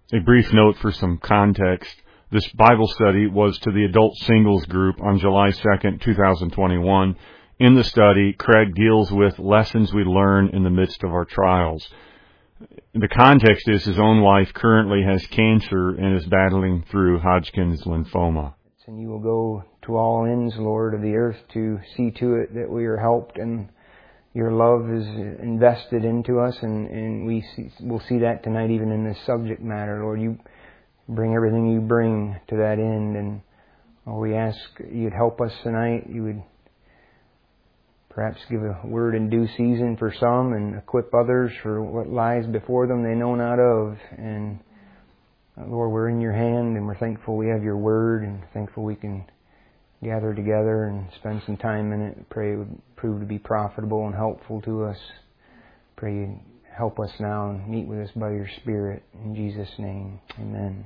A brief note for some context. This Bible study was to the adult singles group on July 2nd, 2021. In the study, Craig deals with lessons we learn in the midst of our trials. The context is his own wife currently has cancer and is battling through Hodgkin's lymphoma. And you will go to all ends, Lord, of the earth to see to it that we are helped and your love is invested into us, and we'll see that tonight even in this subject matter. Lord, you bring everything you bring to that end, and we ask you'd help us tonight. You would perhaps give a word in due season for some and equip others for what lies before them they know not of. And Lord, we're in your hand, and we're thankful we have your word, and thankful we can gather together and spend some time in it. Pray it would prove to be profitable and helpful to us. Pray you'd help us now and meet with us by your Spirit. In Jesus' name, amen.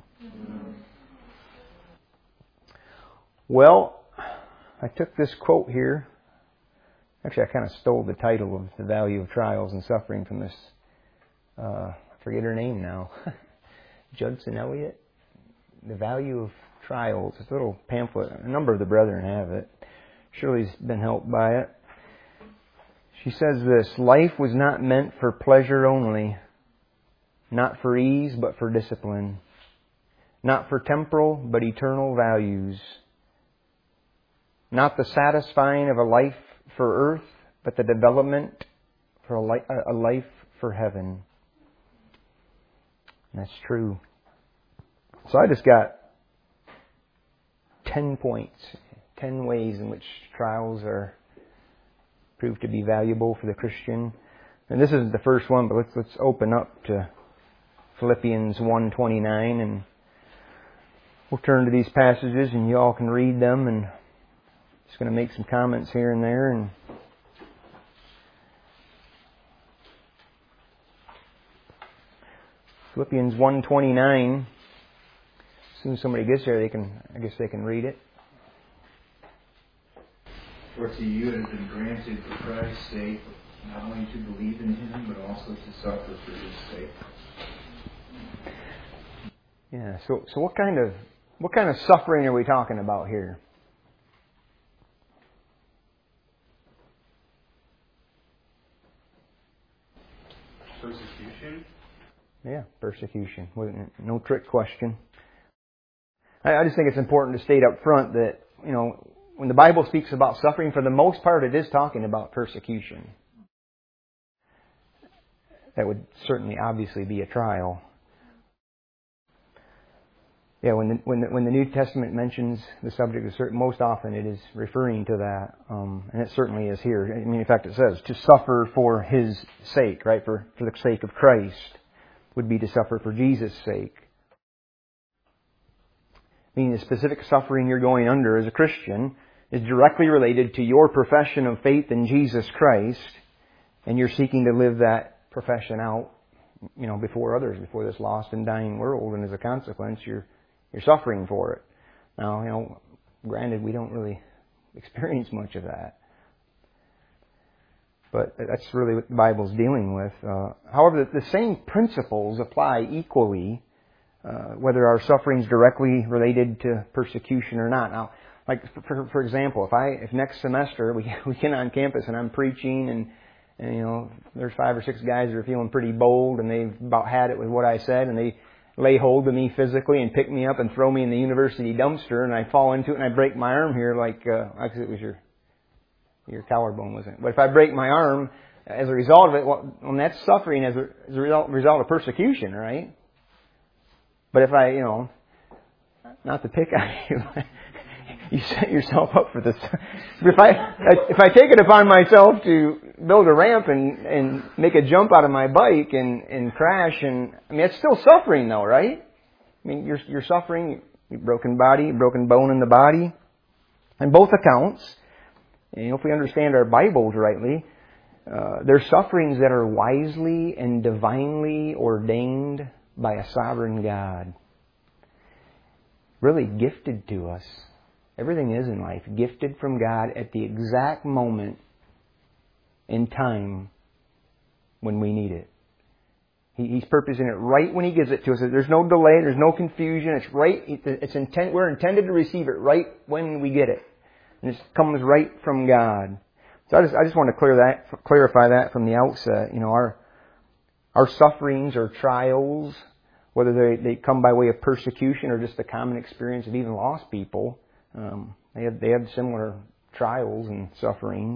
Well, I took this quote here. Actually, I kind of stole the title of The Value of Trials and Suffering from this, I forget her name now, Judson Elliott. The Value of Trials. It's a little pamphlet. A number of the brethren have it. Shirley's been helped by it. She says this: life was not meant for pleasure only, not for ease but for discipline, not for temporal but eternal values, not the satisfying of a life for earth, but the development for a life for heaven. And that's true. So I just got 10 points, 10 ways in which trials are proved to be valuable for the Christian. And this isn't the first one, but let's open up to Philippians 1:29, and we'll turn to these passages, and you all can read them, and just going to make some comments here and there. And Philippians 1:29. As soon as somebody gets there, I guess they can read it. For to you it has been granted for Christ's sake not only to believe in Him, but also to suffer for His sake. Yeah. So what kind of suffering are we talking about here? Persecution? Yeah, persecution. No trick question. I just think it's important to state up front that, when the Bible speaks about suffering, for the most part it is talking about persecution. That would certainly obviously be a trial. Yeah, when the New Testament mentions the subject of certain, most often it is referring to that, and it certainly is here. I mean, in fact, it says to suffer for His sake, right? For the sake of Christ would be to suffer for Jesus' sake. Meaning the specific suffering you're going under as a Christian is directly related to your profession of faith in Jesus Christ, and you're seeking to live that profession out, before others, before this lost and dying world, and as a consequence, you're suffering for it. Now, granted, we don't really experience much of that, but that's really what the Bible's dealing with. However, the same principles apply equally, whether our suffering's directly related to persecution or not. Now, like for example, if next semester we get on campus and I'm preaching and there's 5 or 6 guys that are feeling pretty bold and they've about had it with what I said, and they lay hold of me physically and pick me up and throw me in the university dumpster, and I fall into it and I break my arm here, like it was your collarbone, wasn't it? But if I break my arm as a result of it, well, that's suffering as a result of persecution, right? But if I, not to pick on you, you set yourself up for this. But if I take it upon myself to build a ramp and make a jump out of my bike and crash, it's still suffering though, right? I mean, you're suffering, broken body, broken bone in the body. On both accounts, if we understand our Bibles rightly, they're sufferings that are wisely and divinely ordained by a sovereign God. Really gifted to us. Everything is in life gifted from God at the exact moment in time when we need it. He's purposing it right when He gives it to us. There's no delay. There's no confusion. It's right. We're intended to receive it right when we get it. And it comes right from God. So I just want to clarify that from the outset. Our sufferings or trials, whether they come by way of persecution or just the common experience of even lost people, they have similar trials and sufferings.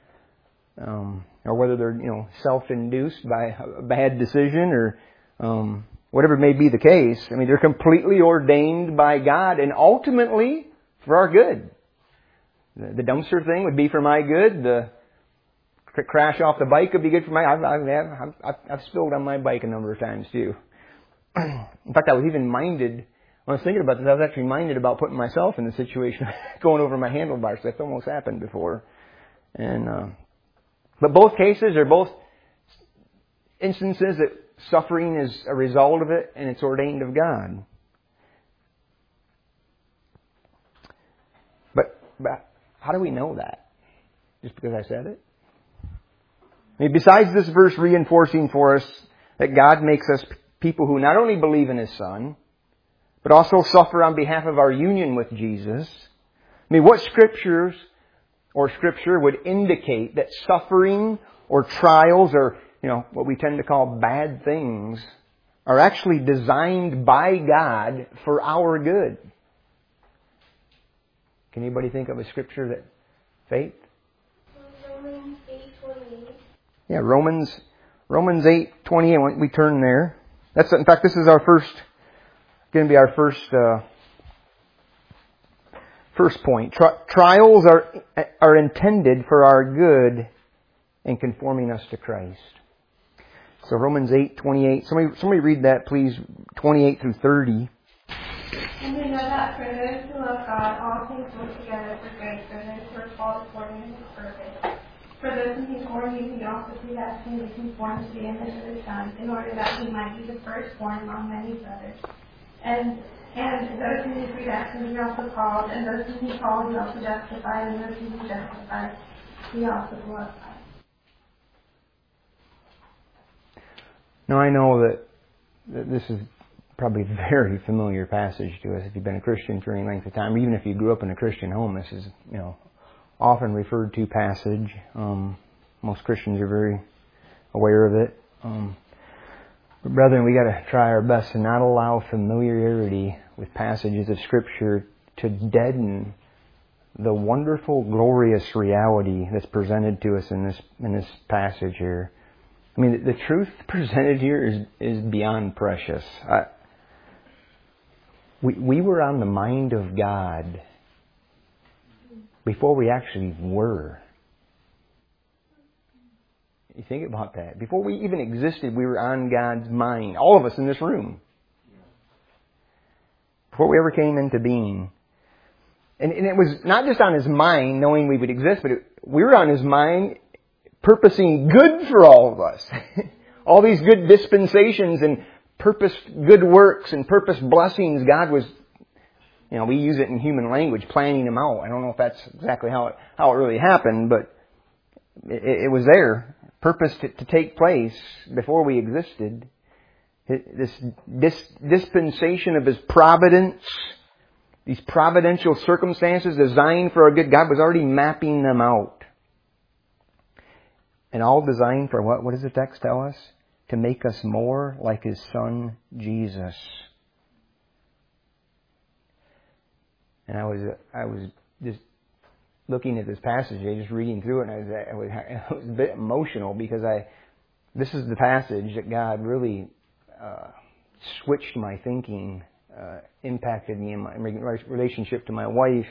Or whether they're self-induced by a bad decision or whatever may be the case. I mean, they're completely ordained by God and ultimately for our good. The dumpster thing would be for my good. The crash off the bike would be good for my. I've spilled on my bike a number of times too. In fact, I was even minded. When I was thinking about this, I was actually minded about putting myself in the situation going over my handlebars. That's almost happened before. But both cases are both instances that suffering is a result of it and it's ordained of God. But how do we know that? Just because I said it? I mean, besides this verse reinforcing for us that God makes us people who not only believe in His Son, but also suffer on behalf of our union with Jesus. I mean, what scripture would indicate that suffering or trials or, what we tend to call bad things are actually designed by God for our good? Can anybody think of a scripture that faith? Romans 8:28. Yeah, Romans 8:28. We turn there. In fact, this is going to be our first point. Trials are intended for our good in conforming us to Christ. So Romans 8:28. Somebody read that, please. 28 through 30. And we know that for those who love God, all things work together for good, for those who are called according to His purpose. For those whom He foreknew, He also predestined to be conformed to the image of His Son, in order that He might be the firstborn among many brothers. And those whom He predestined, He also called, and those whom He called, He also justified, and those whom He justified, He also glorified. Now I know that this is probably a very familiar passage to us if you've been a Christian for any length of time, or even if you grew up in a Christian home. This is, often referred to passage. Most Christians are very aware of it. But brethren, we got to try our best to not allow familiarity with passages of Scripture to deaden the wonderful, glorious reality that's presented to us in this passage here. I mean, the truth presented here is beyond precious. We were on the mind of God before we actually were. You think about that. Before we even existed, we were on God's mind. All of us in this room. Before we ever came into being. And it was not just on His mind, knowing we would exist, but we were on His mind purposing good for all of us. All these good dispensations and purposed good works and purposed blessings, God was, we use it in human language, planning them out. I don't know if that's exactly how it really happened, but it was there, purposed to take place before we existed. This dispensation of His providence, these providential circumstances designed for our good, God was already mapping them out. And all designed for what? What does the text tell us? To make us more like His Son, Jesus. And I was just looking at this passage, just reading through it, and I was a bit emotional because this is the passage that God really switched my thinking, impacted me in my relationship to my wife.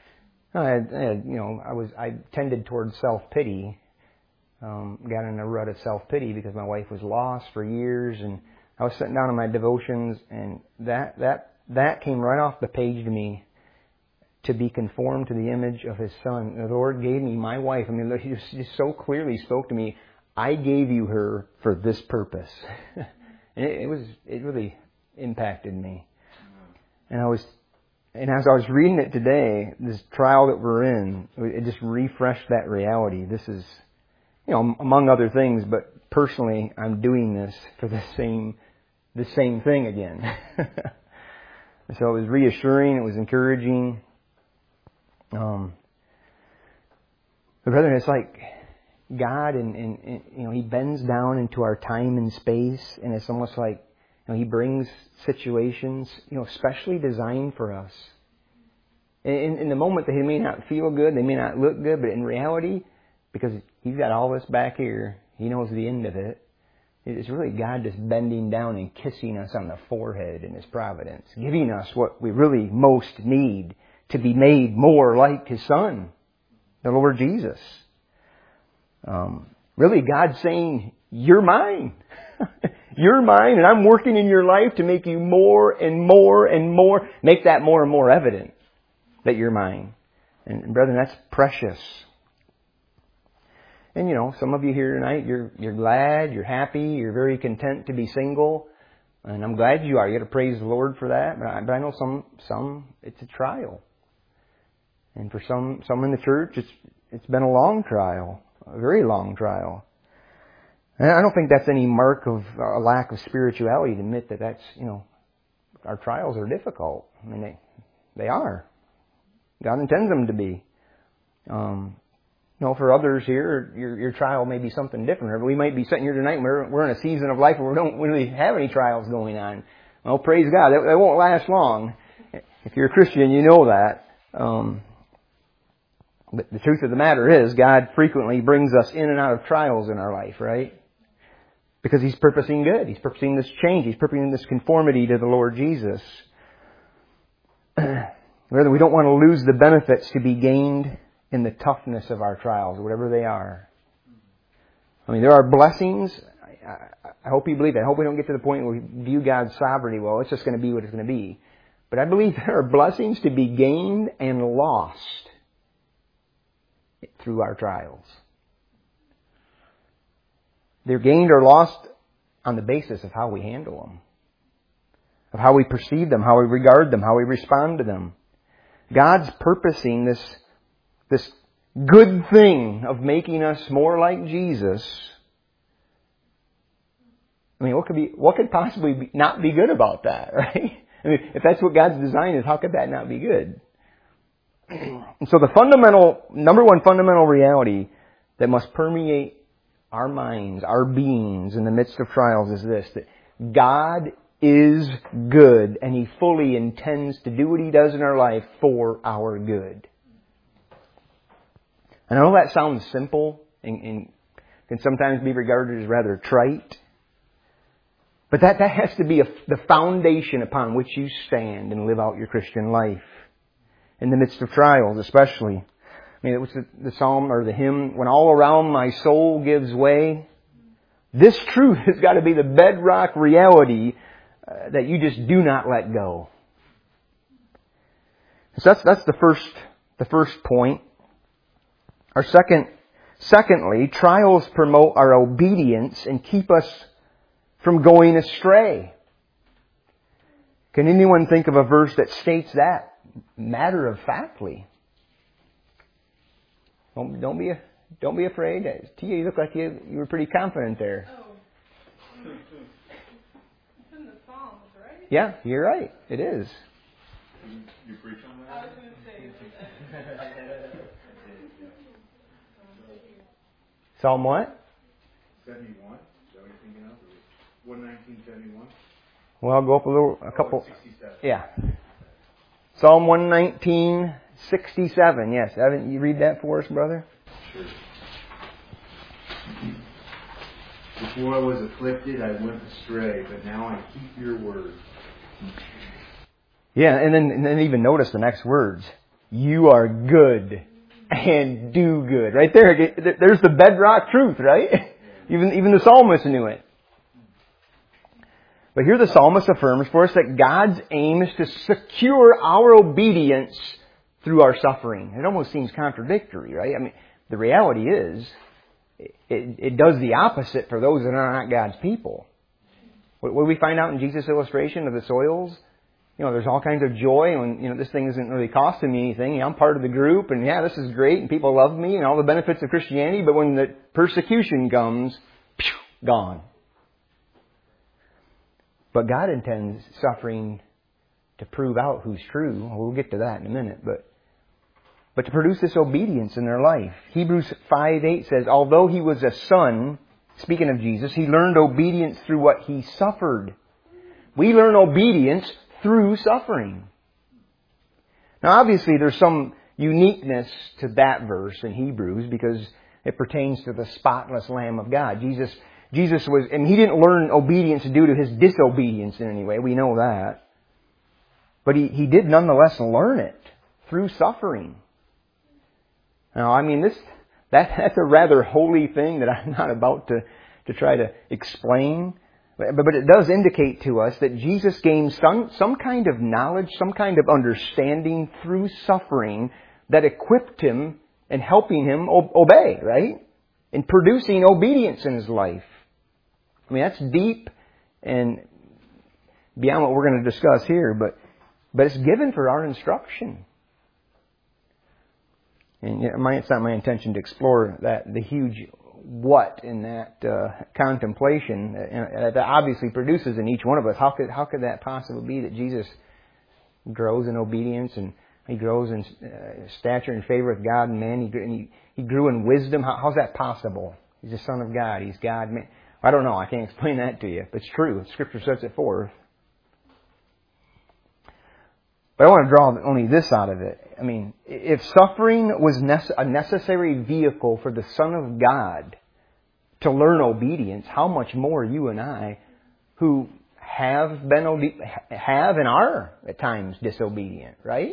I tended towards self-pity. Got in a rut of self-pity because my wife was lost for years, and I was sitting down in my devotions, and that came right off the page to me, to be conformed to the image of His Son. The Lord gave me my wife. I mean, He just so clearly spoke to me, I gave you her for this purpose. And it really impacted me. And as I was reading it today, this trial that we're in, it just refreshed that reality. This is, among other things, but personally, I'm doing this for the same thing again. So it was reassuring. It was encouraging. But brethren, it's like God, and He bends down into our time and space, and it's almost like He brings situations, specially designed for us. In the moment that they may not feel good, they may not look good, but in reality, because He's got all this back here, He knows the end of it. It's really God just bending down and kissing us on the forehead in His providence, giving us what we really most need to be made more like His Son, the Lord Jesus. Really, God's saying, you're mine. You're mine, and I'm working in your life to make you more and more and more, make that more and more evident that you're mine. And brethren, that's precious. And some of you here tonight, you're glad, you're happy, you're very content to be single. And I'm glad you are. You got to praise the Lord for that. But I know some it's a trial. And for some in the church, it's been a long trial. A very long trial. And I don't think that's any mark of a lack of spirituality to admit that that's, our trials are difficult. I mean, they are. God intends them to be. For others here, your trial may be something different. We might be sitting here tonight and we're in a season of life where we don't really have any trials going on. Well, praise God. That won't last long. If you're a Christian, you know that. But the truth of the matter is, God frequently brings us in and out of trials in our life, right? Because He's purposing good. He's purposing this change. He's purposing this conformity to the Lord Jesus. Rather, we don't want to lose the benefits to be gained in the toughness of our trials, whatever they are. I mean, there are blessings. I hope you believe that. I hope we don't get to the point where we view God's sovereignty, well, it's just going to be what it's going to be. But I believe there are blessings to be gained and lost through our trials. They're gained or lost on the basis of how we handle them, of how we perceive them, how we regard them, how we respond to them. God's purposing this good thing of making us more like Jesus. I mean, what could possibly not be good about that, right? I mean, if that's what God's design is, how could that not be good? And so the number one fundamental reality that must permeate our minds, our beings in the midst of trials is this, that God is good and He fully intends to do what He does in our life for our good. And I know that sounds simple and can sometimes be regarded as rather trite. But that has to be the foundation upon which you stand and live out your Christian life. In the midst of trials, especially. I mean, it was the psalm or the hymn, when all around my soul gives way. This truth has got to be the bedrock reality that you just do not let go. So that's the first point. Secondly, trials promote our obedience and keep us from going astray. Can anyone think of a verse that states that matter of factly? Don't be afraid. Tia, you look like you were pretty confident there. Oh. It's in the Psalms, right? Yeah, you're right. It is. You preach on that? I was going to say. Psalm what? 71. Is that what you're thinking of? 119:71. Well, I'll go up a couple. 67. Yeah. Psalm 119:67. Yes. Haven't you read that for us, brother? Sure. Before I was afflicted, I went astray, but now I keep your word. Yeah, and then even notice the next words. You are good and do good. Right there, there's the bedrock truth, right? Even the psalmist knew it. But here the psalmist affirms for us that God's aim is to secure our obedience through our suffering. It almost seems contradictory, right? I mean, the reality is, it does the opposite for those that are not God's people. What we find out in Jesus' illustration of the soils, there's all kinds of joy when, this thing isn't really costing me anything. I'm part of the group and yeah, this is great and people love me and all the benefits of Christianity. But when the persecution comes, gone. But God intends suffering to prove out who's true. We'll get to that in a minute. But to produce this obedience in their life. Hebrews 5:8 says, although He was a son, speaking of Jesus, He learned obedience through what He suffered. We learn obedience through suffering. Now obviously there's some uniqueness to that verse in Hebrews because it pertains to the spotless Lamb of God. Jesus was, and He didn't learn obedience due to His disobedience in any way. We know that. But He did nonetheless learn it through suffering. Now, I mean, that's a rather holy thing that I'm not about to try to explain. But it does indicate to us that Jesus gained some kind of knowledge, some kind of understanding through suffering that equipped Him and helping Him obey, right? In producing obedience in His life. I mean, that's deep and beyond what we're going to discuss here, but it's given for our instruction. And it's not my intention to explore the huge what in that contemplation that obviously produces in each one of us. How could that possibly be that Jesus grows in obedience and He grows in stature and favor with God and man? He grew in wisdom. How's that possible? He's the Son of God. He's God. Man. I don't know. I can't explain that to you. But it's true. Scripture sets it forth. But I want to draw only this out of it. I mean, if suffering was a necessary vehicle for the Son of God to learn obedience, how much more you and I, who have and are at times disobedient, right?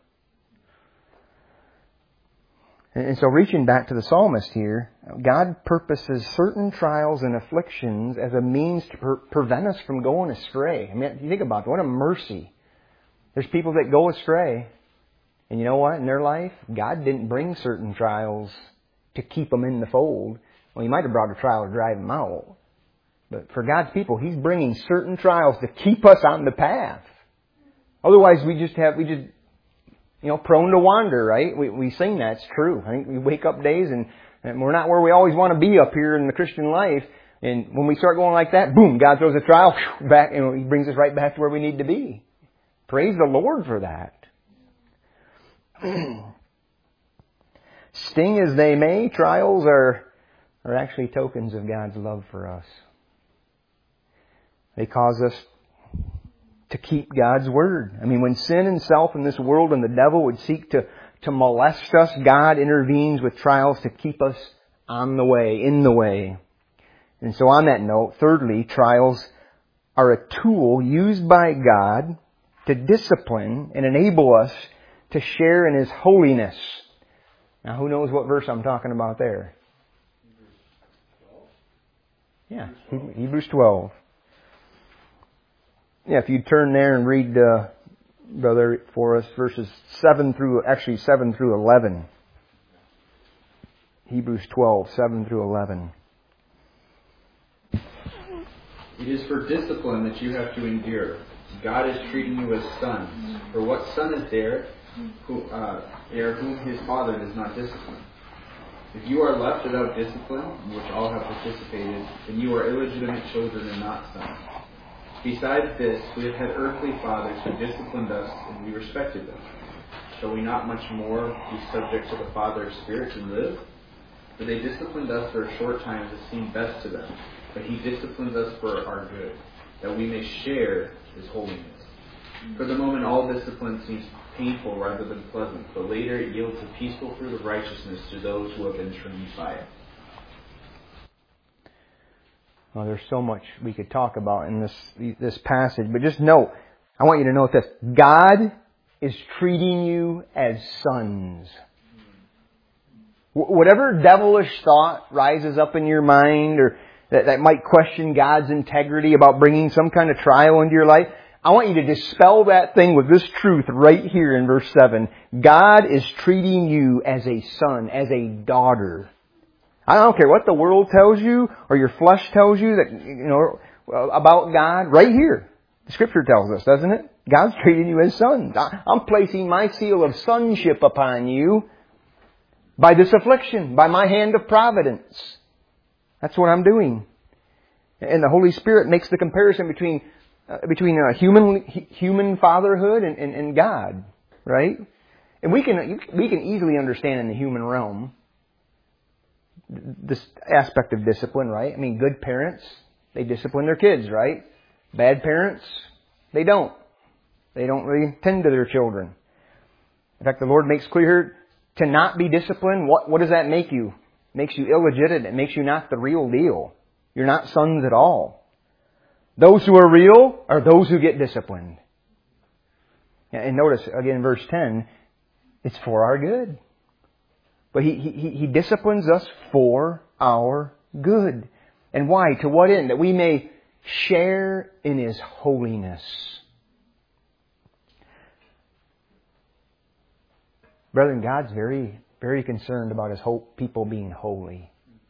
And so reaching back to the psalmist here, God purposes certain trials and afflictions as a means to prevent us from going astray. I mean, you think about it, what a mercy. There's people that go astray. And you know what? In their life, God didn't bring certain trials to keep them in the fold. Well, He might have brought a trial to drive them out. But for God's people, He's bringing certain trials to keep us on the path. Otherwise, we just prone to wander, right? We sing that. It's true. I think we wake up days and we're not where we always want to be up here in the Christian life. And when we start going like that, boom, God throws a trial back, He brings us right back to where we need to be. Praise the Lord for that. Sting as they may, trials are actually tokens of God's love for us. They cause us to keep God's Word. I mean, when sin and self in this world and the devil would seek to molest us, God intervenes with trials to keep us on the way, in the way. And so on that note, thirdly, trials are a tool used by God to discipline and enable us to share in His holiness. Now, who knows what verse I'm talking about there? Yeah, Hebrews 12. Yeah, if you turn there and read, brother, for us, verses 7 through 11. Hebrews 12, 7 through 11. It is for discipline that you have to endure. God is treating you as sons. For what son is there whom his father does not discipline? If you are left without discipline, in which all have participated, then you are illegitimate children and not sons. Besides this, we have had earthly fathers who disciplined us, and we respected them. Shall we not much more be subject to the Father of spirits and live? For they disciplined us for a short time as it seemed best to them, but He disciplines us for our good, that we may share His holiness. For the moment, all discipline seems painful rather than pleasant, but later it yields a peaceful fruit of righteousness to those who have been trained by it. Well, there's so much we could talk about in this passage, but just note, I want you to note this. God is treating you as sons. Whatever devilish thought rises up in your mind or that might question God's integrity about bringing some kind of trial into your life, I want you to dispel that thing with this truth right here in verse 7. God is treating you as a son, as a daughter. I don't care what the world tells you or your flesh tells you that about God. Right here, the Scripture tells us, doesn't it? God's treating you as sons. I'm placing my seal of sonship upon you by this affliction, by my hand of providence. That's what I'm doing. And the Holy Spirit makes the comparison between human fatherhood and God, right? And we can easily understand in the human realm this aspect of discipline, right? I mean, good parents, they discipline their kids, right? Bad parents, they don't. They don't really tend to their children. In fact, the Lord makes clear to not be disciplined. What does that make you? It makes you illegitimate. It makes you not the real deal. You're not sons at all. Those who are real are those who get disciplined. And notice, again, verse 10, it's for our good. But He disciplines us for our good. And why? To what end? That we may share in His holiness. Brethren, God's very, very concerned about His people being holy.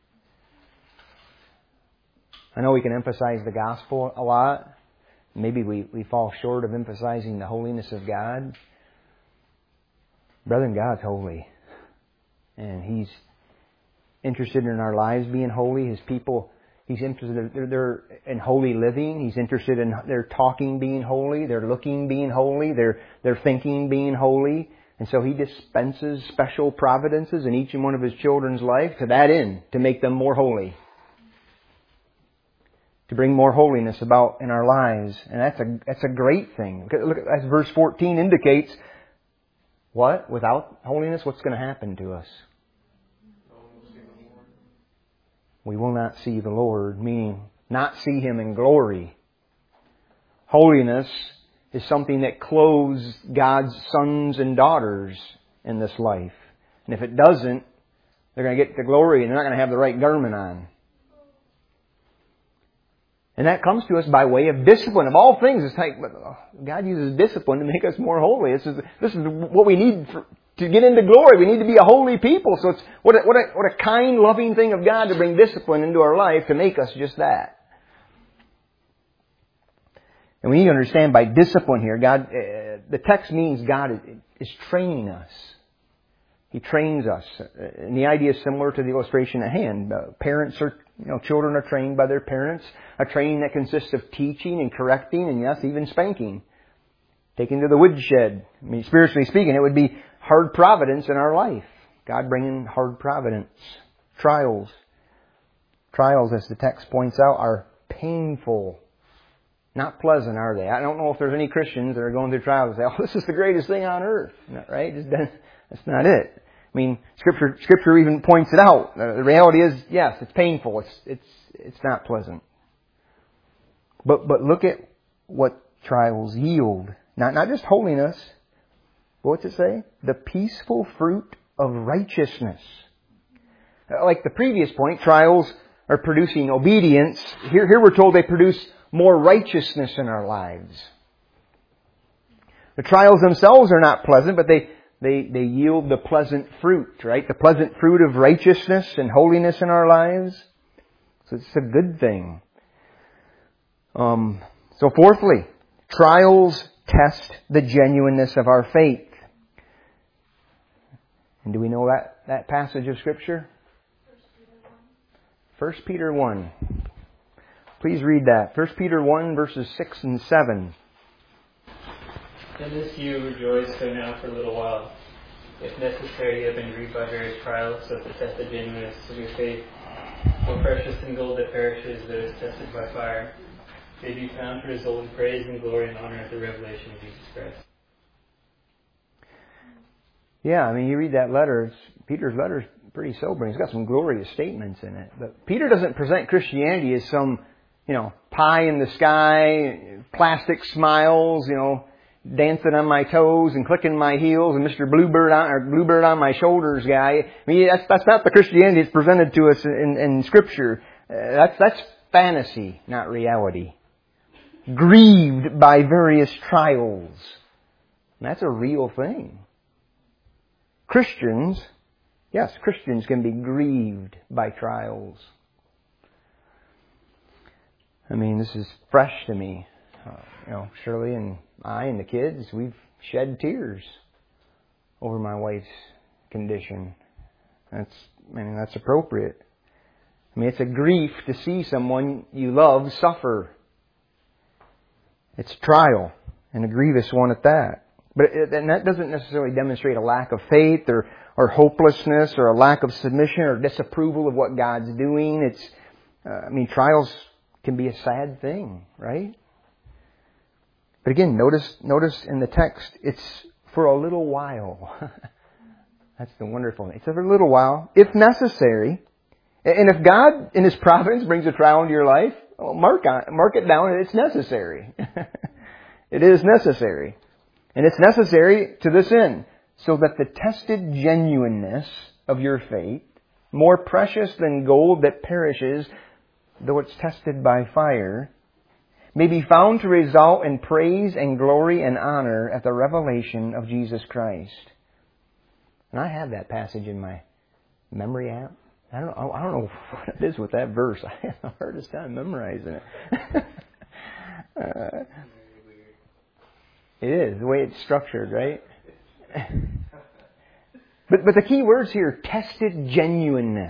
I know we can emphasize the gospel a lot. Maybe we fall short of emphasizing the holiness of God. Brethren, God's holy. And He's interested in our lives being holy. His people, He's interested they're in holy living. He's interested in their talking being holy, their looking being holy, their thinking being holy. And so He dispenses special providences in each and one of His children's life to that end, to make them more holy. To bring more holiness about in our lives. And that's a great thing. Look, as verse 14 indicates, what? Without holiness, what's going to happen to us? We will not see the Lord, meaning not see Him in glory. Holiness is something that clothes God's sons and daughters in this life. And if it doesn't, they're going to get the glory and they're not going to have the right garment on. And that comes to us by way of discipline. Of all things, it's like God uses discipline to make us more holy. This is what we need to get into glory. We need to be a holy people. So it's what a kind, loving thing of God to bring discipline into our life to make us just that. And we need to understand by discipline here, God, the text means God is training us. He trains us. And the idea is similar to the illustration at hand. Children are trained by their parents. A training that consists of teaching and correcting and yes, even spanking. Taken to the woodshed. I mean, spiritually speaking, it would be hard providence in our life. God bringing hard providence. Trials. Trials, as the text points out, are painful. Not pleasant, are they? I don't know if there's any Christians that are going through trials and say, this is the greatest thing on earth. Right? That's not it. I mean, Scripture even points it out. The reality is, yes, it's painful. It's not pleasant. But look at what trials yield. Not just holiness. But what's it say? The peaceful fruit of righteousness. Like the previous point, trials are producing obedience. Here we're told they produce more righteousness in our lives. The trials themselves are not pleasant, but they yield the pleasant fruit, right? The pleasant fruit of righteousness and holiness in our lives. So it's a good thing. So fourthly, trials test the genuineness of our faith. And do we know that passage of Scripture? 1 Peter 1. Please read that. 1 Peter 1 verses 6 and 7. In this you rejoice, though now for a little while. If necessary, you have been grieved by various trials, so to test the genuineness of your faith. More precious than gold that perishes, though is tested by fire, may be found to result in praise and glory and honor at the revelation of Jesus Christ. Yeah, I mean, you read that letter, Peter's letter is pretty sobering. It's got some glorious statements in it. But Peter doesn't present Christianity as some, pie in the sky, plastic smiles, dancing on my toes and clicking my heels and Mr. Bluebird on my shoulders guy. I mean, that's not the Christianity that's presented to us in Scripture. That's fantasy, not reality. Grieved by various trials. And that's a real thing. Christians can be grieved by trials. I mean, this is fresh to me. Shirley and I and the kids, we've shed tears over my wife's condition. That's appropriate. I mean, it's a grief to see someone you love suffer. It's a trial, and a grievous one at that. And that doesn't necessarily demonstrate a lack of faith or hopelessness or a lack of submission or disapproval of what God's doing. Trials can be a sad thing, right? But again, notice in the text, it's for a little while. That's the wonderful thing. It's for a little while, if necessary. And if God, in His providence, brings a trial into your life, well, mark it down. It's necessary. It is necessary. And it's necessary to this end, so that the tested genuineness of your faith, more precious than gold that perishes, though it's tested by fire, may be found to result in praise and glory and honor at the revelation of Jesus Christ. And I have that passage in my memory app. I don't know what it is with that verse. I have the hardest time memorizing it. It is, the way it's structured, right? But the key words here, tested genuineness.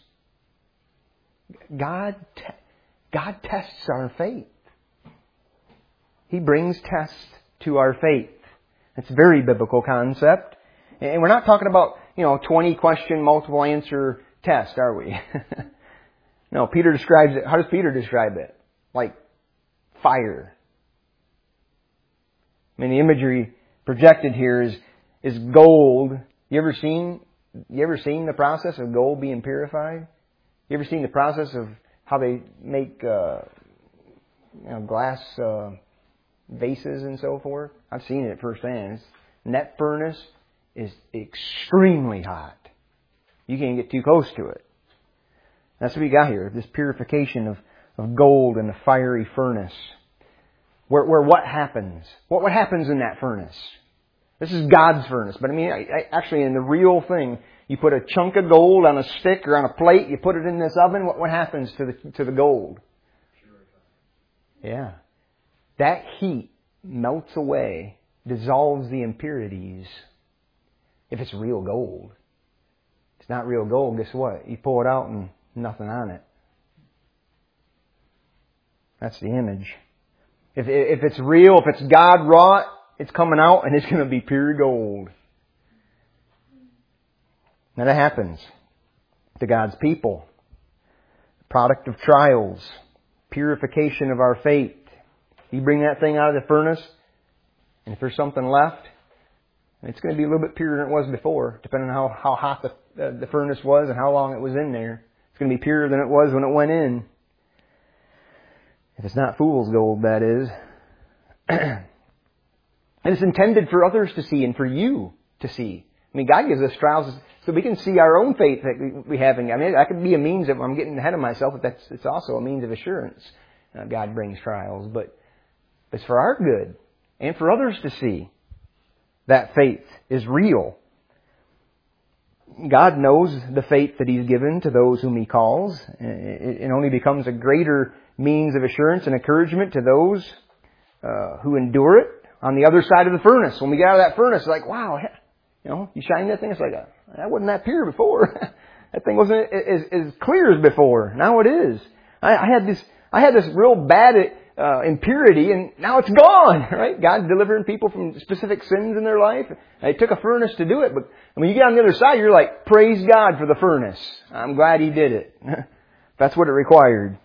God tests our faith. He brings tests to our faith. It's a very biblical concept. And we're not talking about, 20 question, multiple answer test, are we? No, Peter describes it. How does Peter describe it? Like fire. The imagery projected here is gold. You ever seen the process of gold being purified? You ever seen the process of how they make glass vases and so forth? I've seen it firsthand. That furnace is extremely hot. You can't get too close to it. That's what we got here, this purification of gold in the fiery furnace. Where what happens? What happens in that furnace? This is God's furnace. But actually in the real thing, you put a chunk of gold on a stick or on a plate, you put it in this oven, what happens to the gold? Yeah. That heat melts away, dissolves the impurities. If it's real gold. If it's not real gold, guess what? You pull it out and nothing on it. That's the image. If it's real, if it's God wrought, it's coming out and it's going to be pure gold. Now that happens to God's people. Product of trials. Purification of our faith. You bring that thing out of the furnace, and if there's something left, it's going to be a little bit purer than it was before, depending on how hot the furnace was and how long it was in there. It's going to be purer than it was when it went in. If it's not fool's gold, that is. And it's intended for others to see and for you to see. God gives us trials so we can see our own faith that we have. That could be a means of, I'm getting ahead of myself, but it's also a means of assurance. God brings trials, but it's for our good and for others to see that faith is real. God knows the faith that He's given to those whom He calls. It only becomes a greater means of assurance and encouragement to those who endure it on the other side of the furnace. When we get out of that furnace, it's like, wow, you shine that thing, it's like, that wasn't that pure before. That thing wasn't as clear as before. Now it is. I had this real bad impurity, and now it's gone, right? God's delivering people from specific sins in their life. It took a furnace to do it, but when you get on the other side, you're like, praise God for the furnace. I'm glad He did it. That's what it required.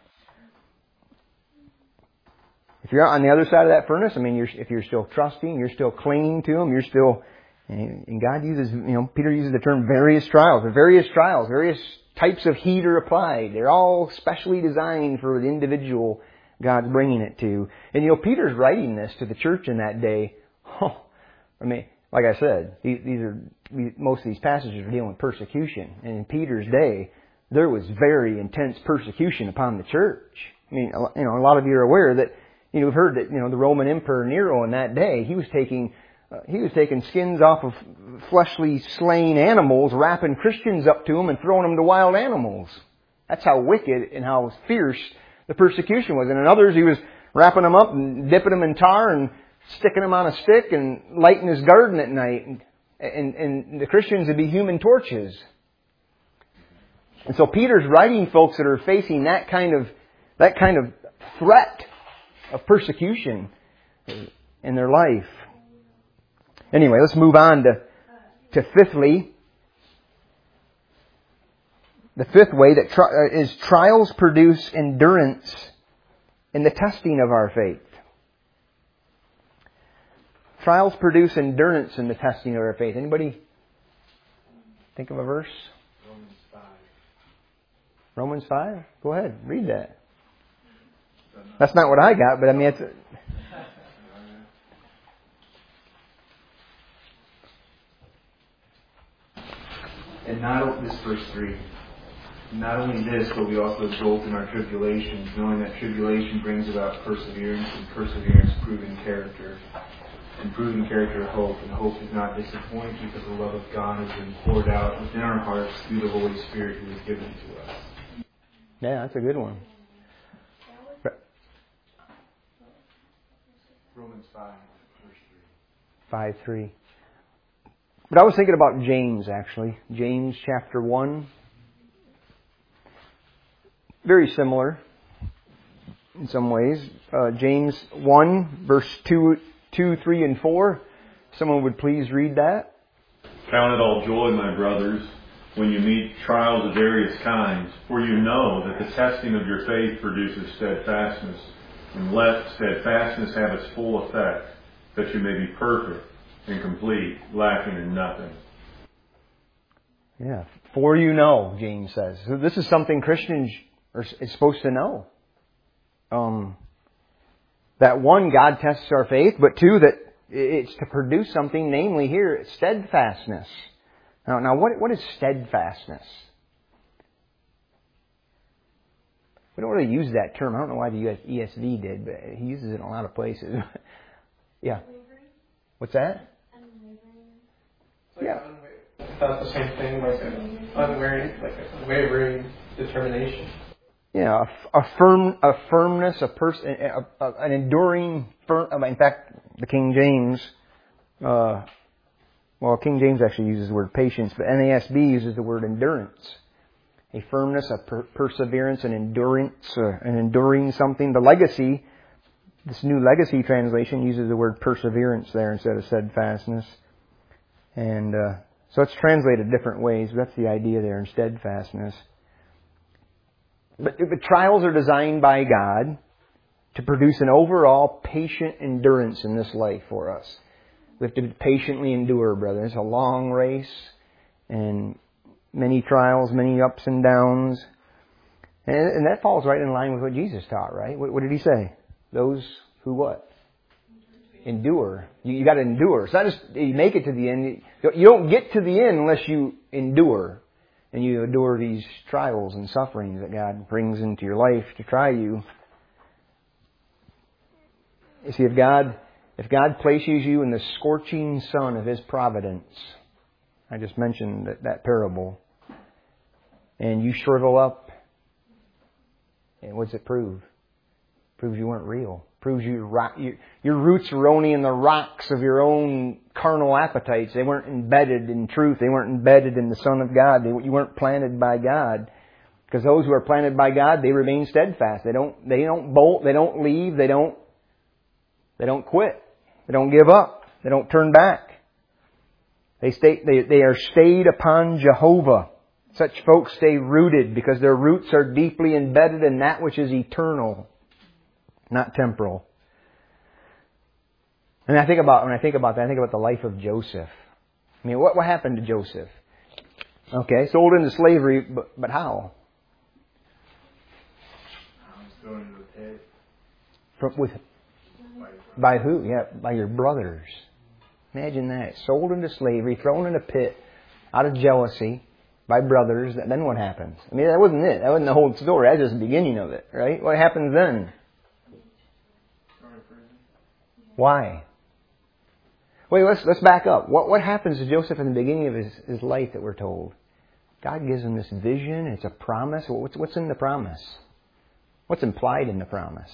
If you're on the other side of that furnace, if you're still trusting, you're still clinging to Him, you're still, and God uses, Peter uses the term various trials, various types of heat are applied. They're all specially designed for the individual God's bringing it to. And Peter's writing this to the church in that day. Like I said, most of these passages are dealing with persecution. And in Peter's day, there was very intense persecution upon the church. A lot of you are aware that, you've heard that, the Roman Emperor Nero in that day, he was taking skins off of fleshly slain animals, wrapping Christians up to them and throwing them to wild animals. That's how wicked and how fierce the persecution was. And in others, he was wrapping them up and dipping them in tar and sticking them on a stick and lighting his garden at night. And the Christians would be human torches. And so Peter's writing folks that are facing that kind of threat of persecution in their life. Anyway, let's move on to fifthly. The fifth way that is trials produce endurance in the testing of our faith. Trials produce endurance in the testing of our faith. Anybody think of a verse? Romans 5. Romans 5? Go ahead, read that. That's not what I got, but I mean, it's... And not this verse 3. Not only this, but we also exult in our tribulations, knowing that tribulation brings about perseverance, and perseverance proven character, and proven character hope. And hope does not disappoint, because the love of God has been poured out within our hearts through the Holy Spirit who is given to us. Yeah, that's a good one. Romans 5, verse 3. 5:3. But I was thinking about James, actually. James chapter 1. Very similar in some ways. James 1, verse 2, 3, and 4. Someone would please read that. Count it all joy, my brothers, when you meet trials of various kinds, for you know that the testing of your faith produces steadfastness. And let steadfastness have its full effect, that you may be perfect and complete, lacking in nothing. Yeah, for you know, James says. So this is something Christians are supposed to know. That one, God tests our faith, but two, that it's to produce something, namely here, it's steadfastness. Now what is steadfastness? We don't really use that term. I don't know why the ESV did, but he uses it in a lot of places. Yeah. What's that? Yeah. That's the same thing, like an unwavering determination. Yeah, a firmness, an enduring firm. In fact, the King James, King James actually uses the word patience, but NASB uses the word endurance. A firmness, a perseverance, an endurance, an enduring something. The Legacy, this New Legacy translation uses the word perseverance there instead of steadfastness. And so it's translated different ways, but that's the idea there in steadfastness. But trials are designed by God to produce an overall patient endurance in this life for us. We have to patiently endure, brother. It's a long race, and many trials, many ups and downs. And that falls right in line with what Jesus taught, right? What did He say? Those who what? Endure. You got to endure. It's not just you make it to the end. You don't get to the end unless you endure. And you endure these trials and sufferings that God brings into your life to try you. You see, if God places you in the scorching sun of His providence, I just mentioned that parable, and you shrivel up, and what's it prove? It proves you weren't real. It proves your roots were only in the rocks of your own carnal appetites. They weren't embedded in truth. They weren't embedded in the Son of God. You weren't planted by God. Because those who are planted by God, they remain steadfast. They don't bolt. They don't leave. They don't quit. They don't give up. They don't turn back. They are stayed upon Jehovah. Such folks stay rooted because their roots are deeply embedded in that which is eternal, not temporal. And when I think about that, I think about the life of Joseph. I mean, what happened to Joseph? Okay, sold into slavery, but how? Thrown into a pit. By who? Yeah, by your brothers. Imagine that. Sold into slavery, thrown in a pit out of jealousy by brothers. Then what happens? I mean, that wasn't it. That wasn't the whole story. That's just the beginning of it, right? What happens then? Why? Wait, let's back up. What happens to Joseph in the beginning of his life that we're told? God gives him this vision. It's a promise. What's in the promise? What's implied in the promise?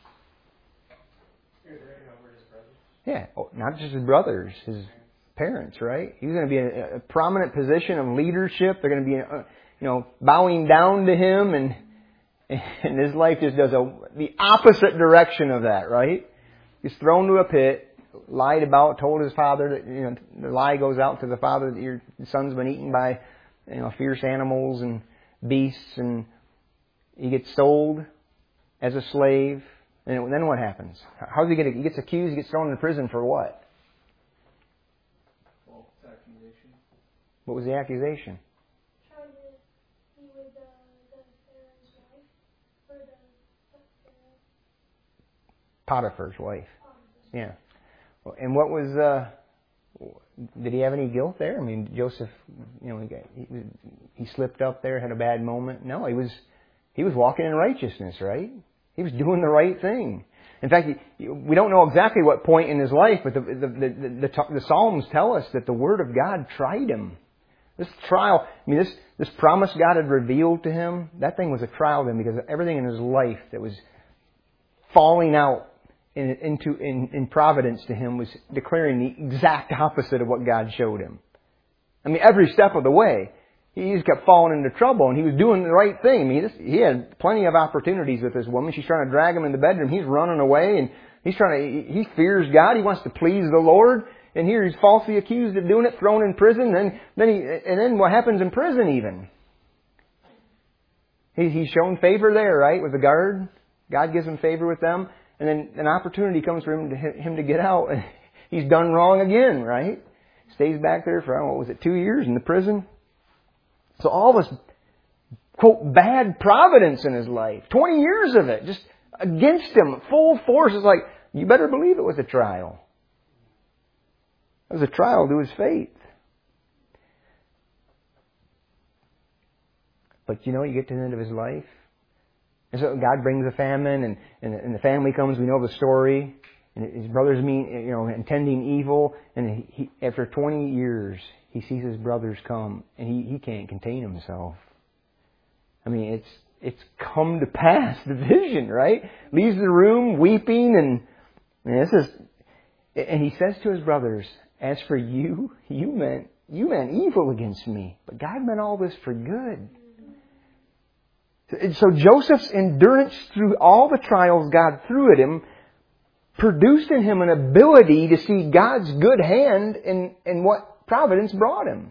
Yeah, not just his brothers, his parents, right? He's going to be in a prominent position of leadership. They're going to be bowing down to Him, and his life just does the opposite direction of that, right? He's thrown to a pit, lied about, told his father that, the lie goes out to the father that your son's been eaten by, fierce animals and beasts, and he gets sold as a slave. And then what happens? How's he get? He gets accused. He gets thrown into prison for what? False accusation. What was the accusation? Trying to be with the Pharaoh's wife, or the Potiphar's wife. Yeah. And what was? Did he have any guilt there? I mean, Joseph, he slipped up there, had a bad moment. No, he was walking in righteousness, right? He was doing the right thing. In fact, we don't know exactly what point in his life, but the Psalms tell us that the Word of God tried him. This trial, this promise God had revealed to him, that thing was a trial to him because everything in his life that was falling out in providence to him was declaring the exact opposite of what God showed him. Every step of the way, he just kept falling into trouble, and he was doing the right thing. He had plenty of opportunities with this woman. She's trying to drag him in the bedroom. He's running away, and he fears God. He wants to please the Lord. And here he's falsely accused of doing it, thrown in prison. And then what happens in prison even? He's shown favor there, right, with the guard. God gives him favor with them. And then an opportunity comes for him to get out, and he's done wrong again, right? Stays back there for, 2 years in the prison? So all this, quote, bad providence in his life, 20 years of it, just against him, full force. It's like, you better believe it was a trial. It was a trial to his faith. But you get to the end of his life, and so God brings a famine, and the family comes. We know the story. And his brothers intending evil. And after 20 years, he sees his brothers come, and he can't contain himself. It's come to pass, the vision, right? Leaves the room weeping, and he says to his brothers, "As for you, you meant evil against me, but God meant all this for good." So Joseph's endurance through all the trials God threw at him produced in him an ability to see God's good hand in what providence brought him.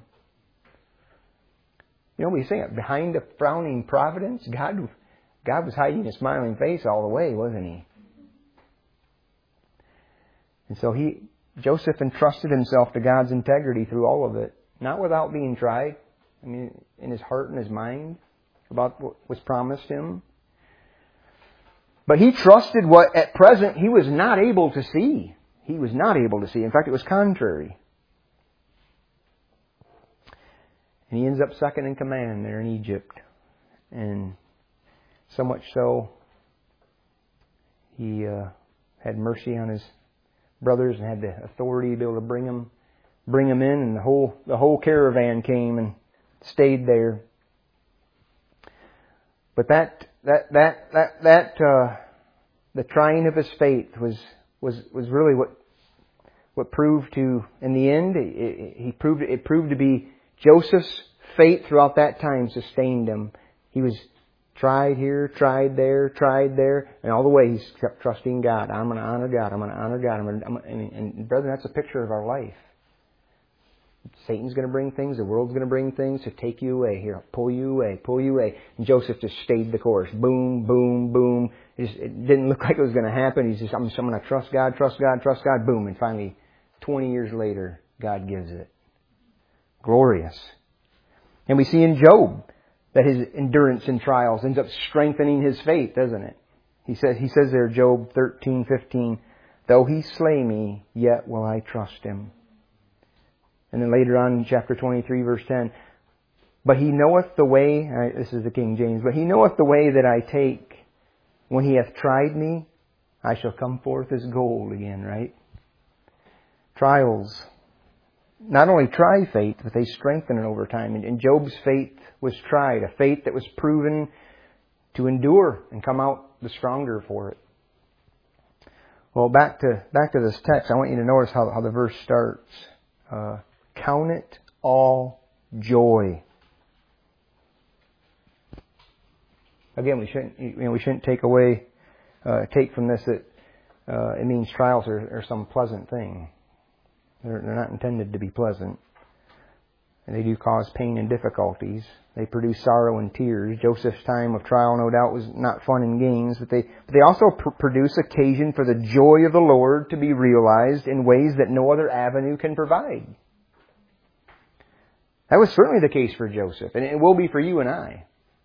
We say it, behind a frowning providence, God was hiding a smiling face all the way, wasn't He? And so Joseph entrusted himself to God's integrity through all of it, not without being tried. In his heart and his mind about what was promised him. But he trusted what at present he was not able to see. He was not able to see. In fact, it was contrary. And he ends up second in command there in Egypt. And so much so, he had mercy on his brothers and had the authority to be able to bring them in. And the whole caravan came and stayed there. But the trying of his faith was really what proved to, in the end, it proved to be Joseph's faith throughout that time sustained him. He was tried here, tried there, and all the way he kept trusting God. I'm going to honor God. I'm going to honor God. And brethren, that's a picture of our life. Satan's going to bring things. The world's going to bring things to take you away. Here, pull you away. And Joseph just stayed the course. Boom, boom, boom. It didn't look like it was going to happen. He's just, I'm going to trust God. Boom. And finally, 20 years later, God gives it. Glorious. And we see in Job that his endurance in trials ends up strengthening his faith, doesn't it? He says there, Job 13:15, though he slay me, yet will I trust him. And then later on in chapter 23, verse 10, but he knoweth the way, this is the King James, but he knoweth the way that I take. When he hath tried me, I shall come forth as gold again, right? Trials not only try faith, but they strengthen it over time. And Job's faith was tried, a faith that was proven to endure and come out the stronger for it. Well, back to this text, I want you to notice how the verse starts. Count it all joy. Again, we shouldn't take from this that it means trials are some pleasant thing. They're not intended to be pleasant. And they do cause pain and difficulties. They produce sorrow and tears. Joseph's time of trial, no doubt, was not fun and games, but they also produce occasion for the joy of the Lord to be realized in ways that no other avenue can provide. That was certainly the case for Joseph, and it will be for you and I.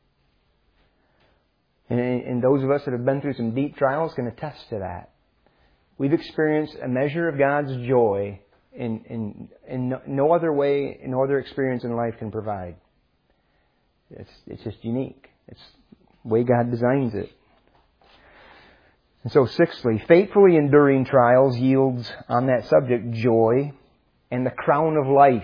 And those of us that have been through some deep trials can attest to that. We've experienced a measure of God's joy in no other way, no other experience in life can provide. It's just unique. It's the way God designs it. And so, sixthly, faithfully enduring trials yields on that subject joy and the crown of life.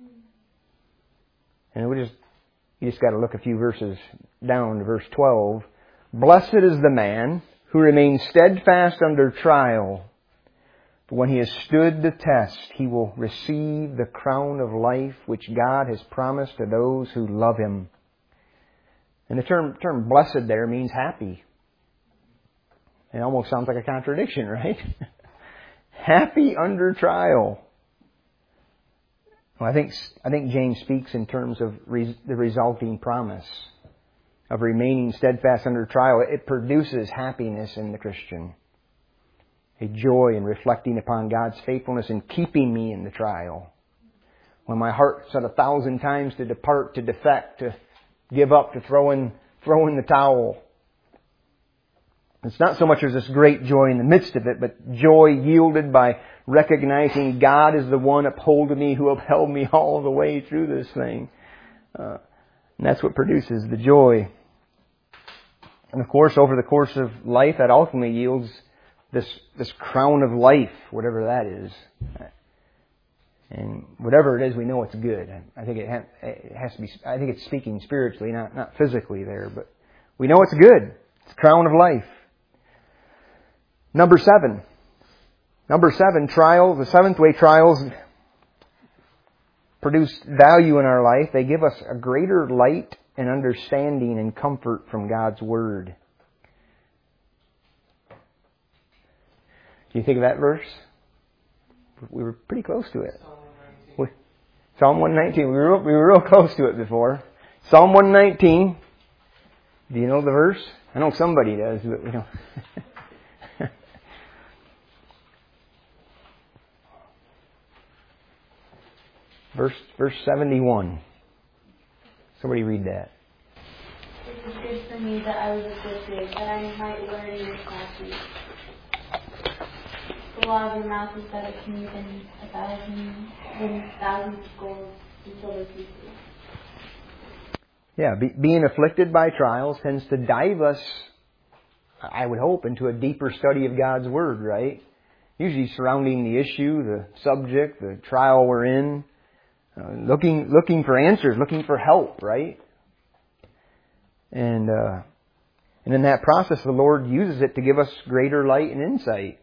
And you just got to look a few verses down to verse 12. Blessed is the man who remains steadfast under trial. For when he has stood the test, he will receive the crown of life which God has promised to those who love Him. And the term blessed there means happy. It almost sounds like a contradiction, right? Happy under trial. Well, I think James speaks in terms of the resulting promise of remaining steadfast under trial. It produces happiness in the Christian. A joy in reflecting upon God's faithfulness in keeping me in the trial. When my heart said 1,000 times to depart, to defect, to give up, to throw in the towel. It's not so much as this great joy in the midst of it, but joy yielded by recognizing God is the one upholding me, who upheld me all the way through this thing. And that's what produces the joy. And of course, over the course of life, that ultimately yields this crown of life, whatever that is. And whatever it is, we know it's good. I think it has to be. I think it's speaking spiritually, not physically there, but we know it's good. It's the crown of life. Number seven, trials. The seventh way trials produce value in our life. They give us a greater light and understanding and comfort from God's Word. Do you think of that verse? We were pretty close to it. Psalm 119. We were real close to it before. Psalm 119. Do you know the verse? I know somebody does, but we don't. Verse 71. Somebody read that. It is good for me that I was afflicted, that I might learn your statutes. The law of your mouth is better to me than thousands of gold and silver pieces. Yeah, being afflicted by trials tends to dive us, I would hope, into a deeper study of God's Word, right? Usually surrounding the issue, the subject, the trial we're in. Looking for answers, looking for help, right? And in that process, the Lord uses it to give us greater light and insight.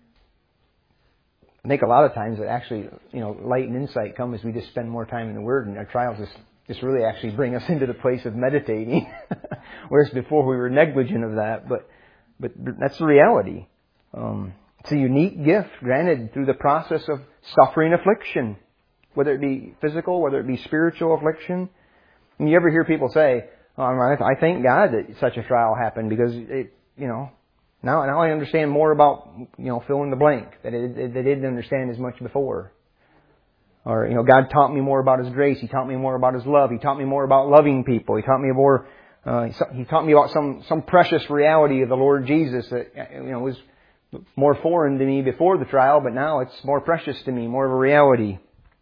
I think a lot of times that actually, light and insight come as we just spend more time in the Word, and our trials just really actually bring us into the place of meditating, whereas before we were negligent of that. But that's the reality. It's a unique gift granted through the process of suffering affliction. Whether it be physical, whether it be spiritual affliction. And you ever hear people say, I thank God that such a trial happened because now I understand more about, fill in the blank that they didn't understand as much before. Or, God taught me more about His grace. He taught me more about His love. He taught me more about loving people. He taught me more, He taught me about some precious reality of the Lord Jesus that, was more foreign to me before the trial, but now it's more precious to me, more of a reality.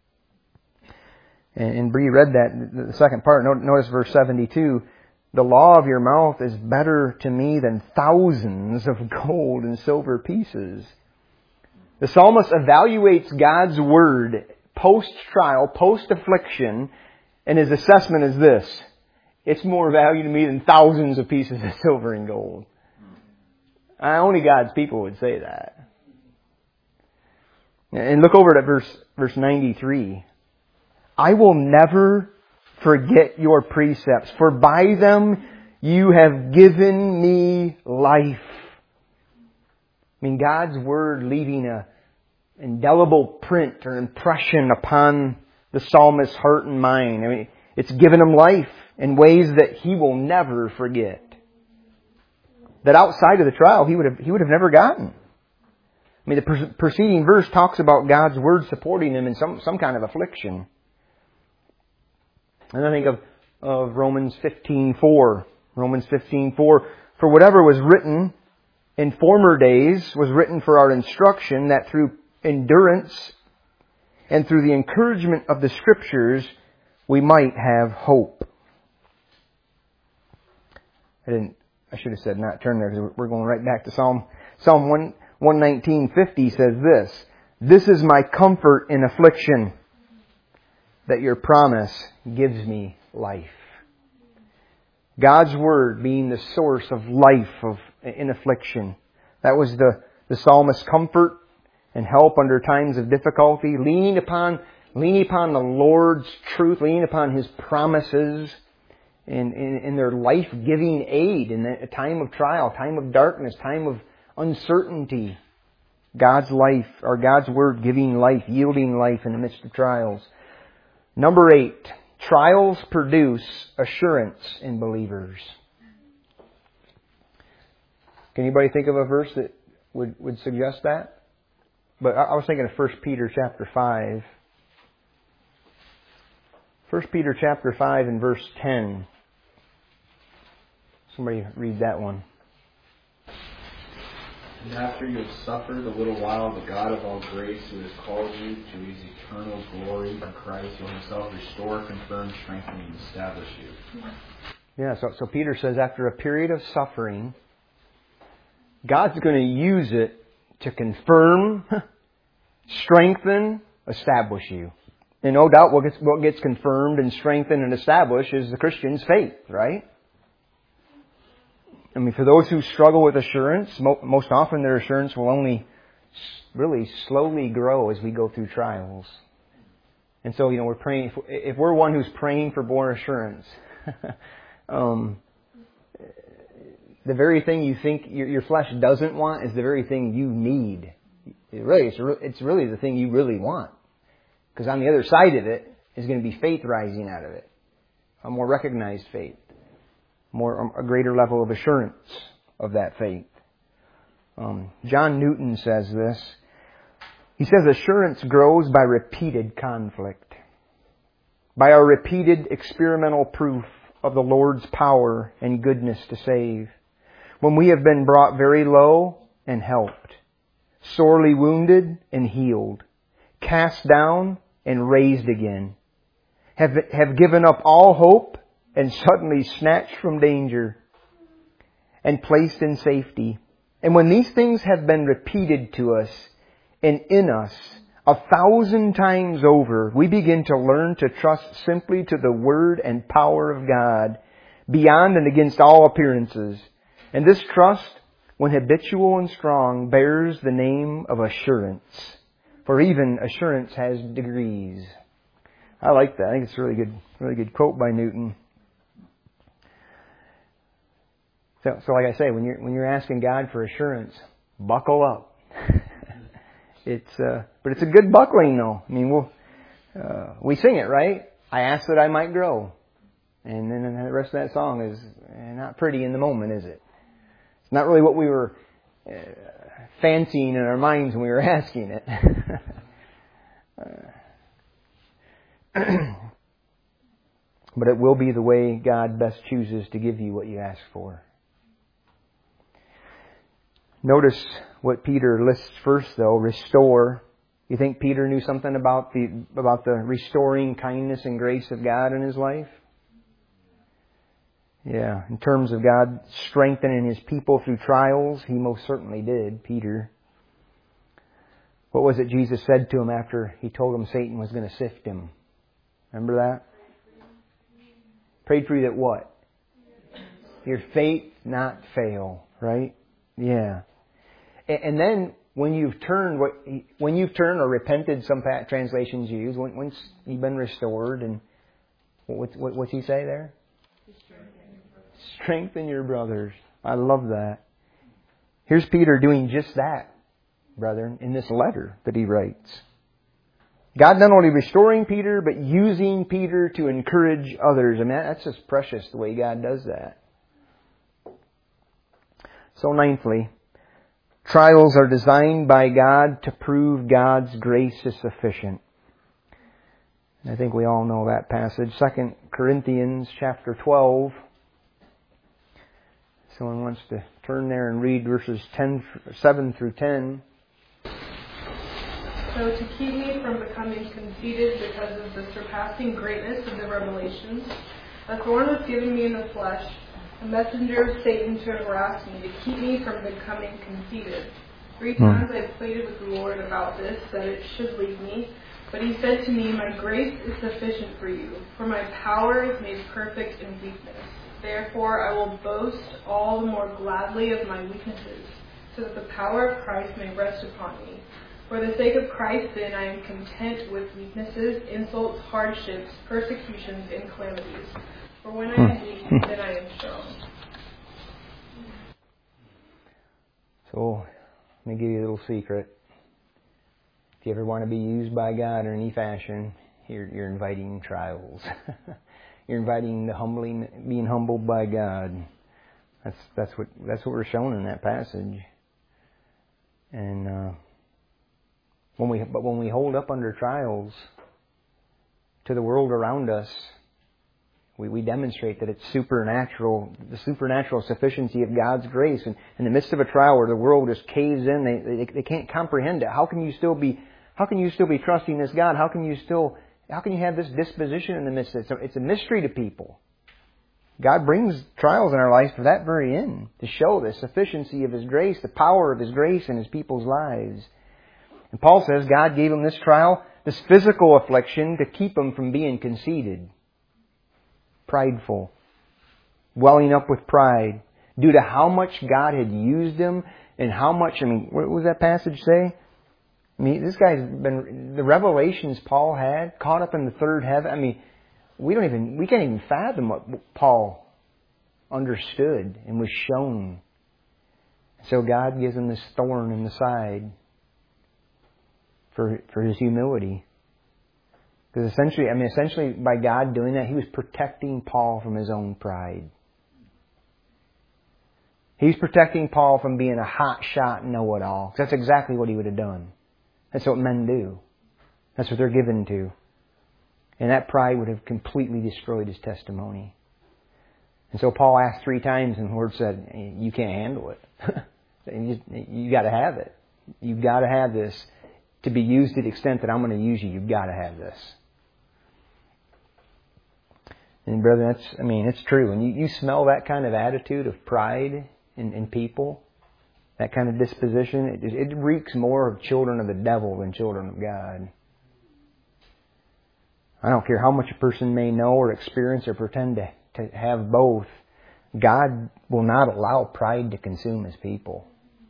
And Bree read that, the second part. Notice verse 72. The law of your mouth is better to me than thousands of gold and silver pieces. The psalmist evaluates God's Word post-trial, post-affliction, and his assessment is this. It's more value to me than thousands of pieces of silver and gold. Only God's people would say that. And look over at verse 93. I will never forget your precepts, for by them You have given me life. I mean, God's Word leaving an indelible print or impression upon the psalmist's heart and mind. I mean, it's given him life in ways that he will never forget. That outside of the trial, he would have never gotten. I mean, the preceding verse talks about God's Word supporting him in some kind of affliction. And I think of Romans 15:4. Romans 15:4. For whatever was written in former days was written for our instruction, that through endurance and through the encouragement of the Scriptures we might have hope. I should have said not turn there because we're going right back to Psalm 119:50 says this. This is my comfort in affliction, that your promise gives me life. God's Word being the source of life in affliction. That was the psalmist's comfort and help under times of difficulty, leaning upon the Lord's truth, leaning upon His promises in their life-giving aid in a time of trial, time of darkness, time of uncertainty. God's life, or God's Word giving life, yielding life in the midst of trials. Number 8, trials produce assurance in believers. Can anybody think of a verse that would suggest that? But I was thinking of 1 Peter chapter 5. 1 Peter chapter 5 and verse 10. Somebody read that one. And after you have suffered a little while, the God of all grace, who has called you to His eternal glory in Christ, will Himself restore, confirm, strengthen, and establish you. Yeah, so Peter says after a period of suffering, God's going to use it to confirm, strengthen, establish you. And no doubt what gets confirmed and strengthened and established is the Christian's faith, right? I mean, for those who struggle with assurance, most often their assurance will only really slowly grow as we go through trials. And so, we're praying, if we're one who's praying for more assurance, the very thing you think your flesh doesn't want is the very thing you need. It's really the thing you really want. Because on the other side of it is going to be faith rising out of it. A more recognized faith. A greater level of assurance of that faith. John Newton says this. He says assurance grows by repeated conflict. By our repeated experimental proof of the Lord's power and goodness to save. When we have been brought very low and helped. Sorely wounded and healed. Cast down and raised again. Have given up all hope and suddenly snatched from danger and placed in safety. And when these things have been repeated to us and in us 1,000 times over, we begin to learn to trust simply to the Word and power of God beyond and against all appearances. And this trust, when habitual and strong, bears the name of assurance. For even assurance has degrees. I like that. I think it's a really good quote by Newton. So like I say, when you're asking God for assurance, buckle up. But it's a good buckling though. I mean, we sing it, right? I ask that I might grow. And then the rest of that song is not pretty in the moment, is it? It's not really what we were fancying in our minds when we were asking it. But it will be the way God best chooses to give you what you ask for. Notice what Peter lists first, though, restore. You think Peter knew something about the restoring kindness and grace of God in his life? Yeah, in terms of God strengthening His people through trials, he most certainly did, Peter. What was it Jesus said to him after He told him Satan was going to sift him? Remember that? Prayed for you that what? Your faith not fail, right? Yeah. And then when you've turned or repented, some translations use, once you've been restored, and what's he say there? Strengthen your brothers. I love that. Here's Peter doing just that, brethren, in this letter that he writes. God not only restoring Peter, but using Peter to encourage others. I mean, that's just precious the way God does that. So ninthly, trials are designed by God to prove God's grace is sufficient. I think we all know that passage. 2 Corinthians chapter 12. Someone wants to turn there and read verses 7 through 10. So to keep me from becoming conceited because of the surpassing greatness of the revelations, a thorn was given me in the flesh, a messenger of Satan to harass me, to keep me from becoming conceited. 3 times I pleaded with the Lord about this, that it should leave me. But He said to me, my grace is sufficient for you, for my power is made perfect in weakness. Therefore I will boast all the more gladly of my weaknesses, so that the power of Christ may rest upon me. For the sake of Christ, then, I am content with weaknesses, insults, hardships, persecutions, and calamities. For when I am weak, then I am strong. So, let me give you a little secret. If you ever want to be used by God in any fashion, you're inviting trials. You're inviting being humbled by God. That's what we're shown in that passage. And when we hold up under trials to the world around us, we demonstrate that it's supernatural, the supernatural sufficiency of God's grace. And in the midst of a trial where the world just caves in, they can't comprehend it. How can you still be trusting this God? How can you have this disposition in the midst of it? It's a mystery to people. God brings trials in our lives for that very end, to show the sufficiency of His grace, the power of His grace in His people's lives. And Paul says God gave him this trial, this physical affliction, to keep him from being conceited, prideful, welling up with pride, due to how much God had used him and how much, what was that passage say? This guy's been, the revelations Paul had, caught up in the third heaven. We can't even fathom what Paul understood and was shown. So God gives him this thorn in the side for his humility. Because essentially by God doing that, He was protecting Paul from his own pride. He's protecting Paul from being a hot-shot know-it-all. That's exactly what he would have done. That's what men do. That's what they're given to. And that pride would have completely destroyed his testimony. And so Paul asked 3 times, and the Lord said, you can't handle it. You got to have it. You've got to have this. To be used to the extent that I'm going to use you, you've got to have this. And brother, it's true. When you smell that kind of attitude of pride in people, that kind of disposition, it reeks more of children of the devil than children of God. I don't care how much a person may know or experience or pretend to have both. God will not allow pride to consume His people.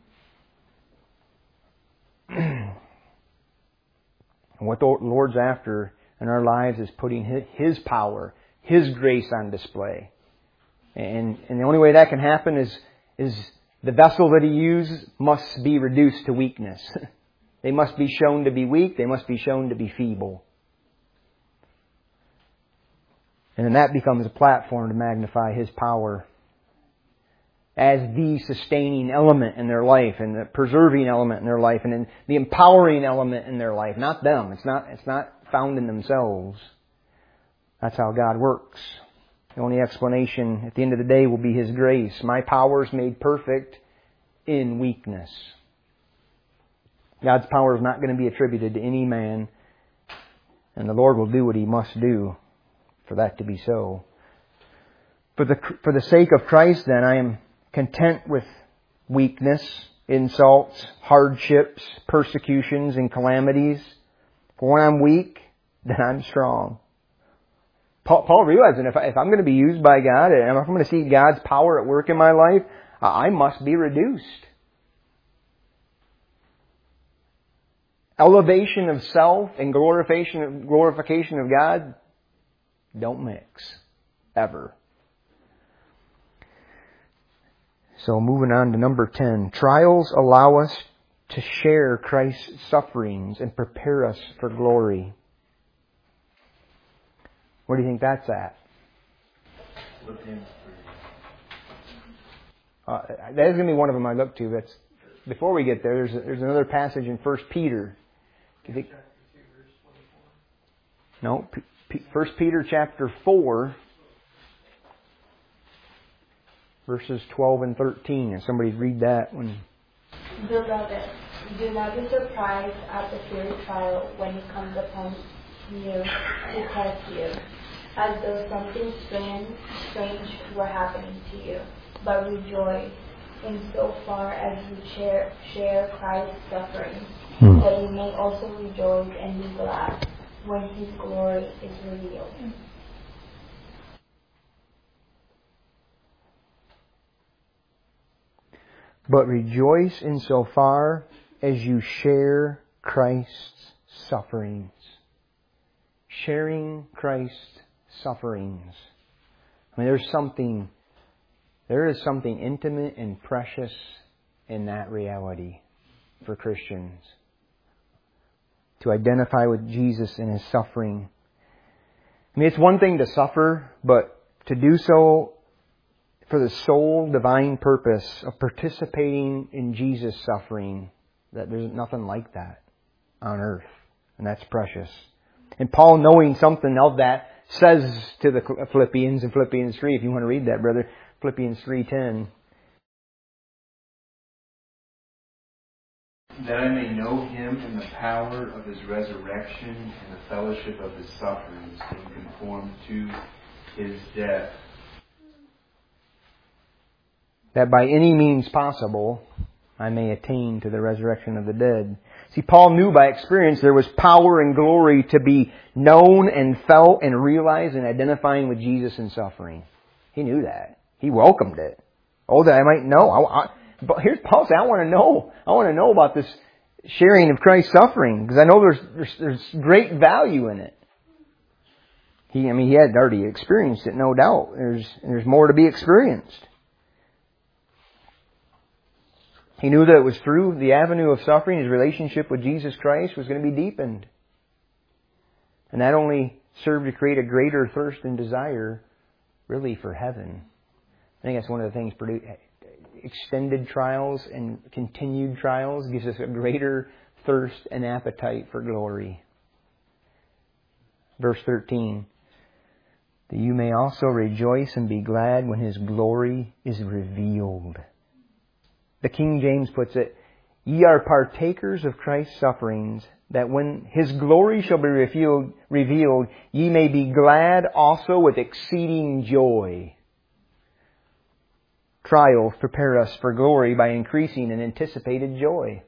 And what the Lord's after in our lives is putting His power, His grace on display. And the only way that can happen is the vessel that He uses must be reduced to weakness. They must be shown to be weak. They must be shown to be feeble. And then that becomes a platform to magnify His power as the sustaining element in their life, and the preserving element in their life, and then the empowering element in their life. Not them. It's not found in themselves. That's how God works. The only explanation at the end of the day will be His grace. My power is made perfect in weakness. God's power is not going to be attributed to any man, and the Lord will do what He must do for that to be so. For the sake of Christ, then, I am content with weakness, insults, hardships, persecutions, and calamities. For when I'm weak, then I'm strong. Paul realizing if I'm going to be used by God, and if I'm going to see God's power at work in my life, I must be reduced. Elevation of self and glorification of God don't mix. Ever. So moving on to number 10. Trials allow us to share Christ's sufferings and prepare us for glory. Where do you think that's at? That is going to be one of them I look to. That's before we get there. There's another passage in 1 Peter. Do you think? No, 1 Peter chapter 4, verses 12 and 13. And somebody read that one. Beloved, do not be surprised at the fiery trial when it comes upon you to test you, as though something strange were happening to you. But rejoice in so far as you share Christ's sufferings, that you may also rejoice and be glad when His glory is revealed. But rejoice in so far as you share Christ's sufferings. Sharing Christ's sufferings. I mean, there is something intimate and precious in that reality for Christians. To identify with Jesus in His suffering. I mean, it's one thing to suffer, but to do so for the sole divine purpose of participating in Jesus' suffering, that there's nothing like that on earth. And that's precious. And Paul, knowing something of that, says to the Philippians in Philippians 3, if you want to read that, brother, Philippians 3:10. That I may know Him in the power of His resurrection and the fellowship of His sufferings, being conformed to His death. That by any means possible, I may attain to the resurrection of the dead. See, Paul knew by experience there was power and glory to be known and felt and realized in identifying with Jesus in suffering. He knew that. He welcomed it. Oh, that I might know. But here's Paul saying, I want to know. I want to know about this sharing of Christ's suffering, because I know there's great value in it. He had already experienced it, no doubt. There's more to be experienced. He knew that it was through the avenue of suffering his relationship with Jesus Christ was going to be deepened. And that only served to create a greater thirst and desire, really, for heaven. I think that's one of the things extended trials and continued trials gives us a greater thirst and appetite for glory. Verse 13. That you may also rejoice and be glad when His glory is revealed. The King James puts it, ye are partakers of Christ's sufferings, that when His glory shall be revealed, ye may be glad also with exceeding joy. Trials prepare us for glory by increasing in anticipated joy.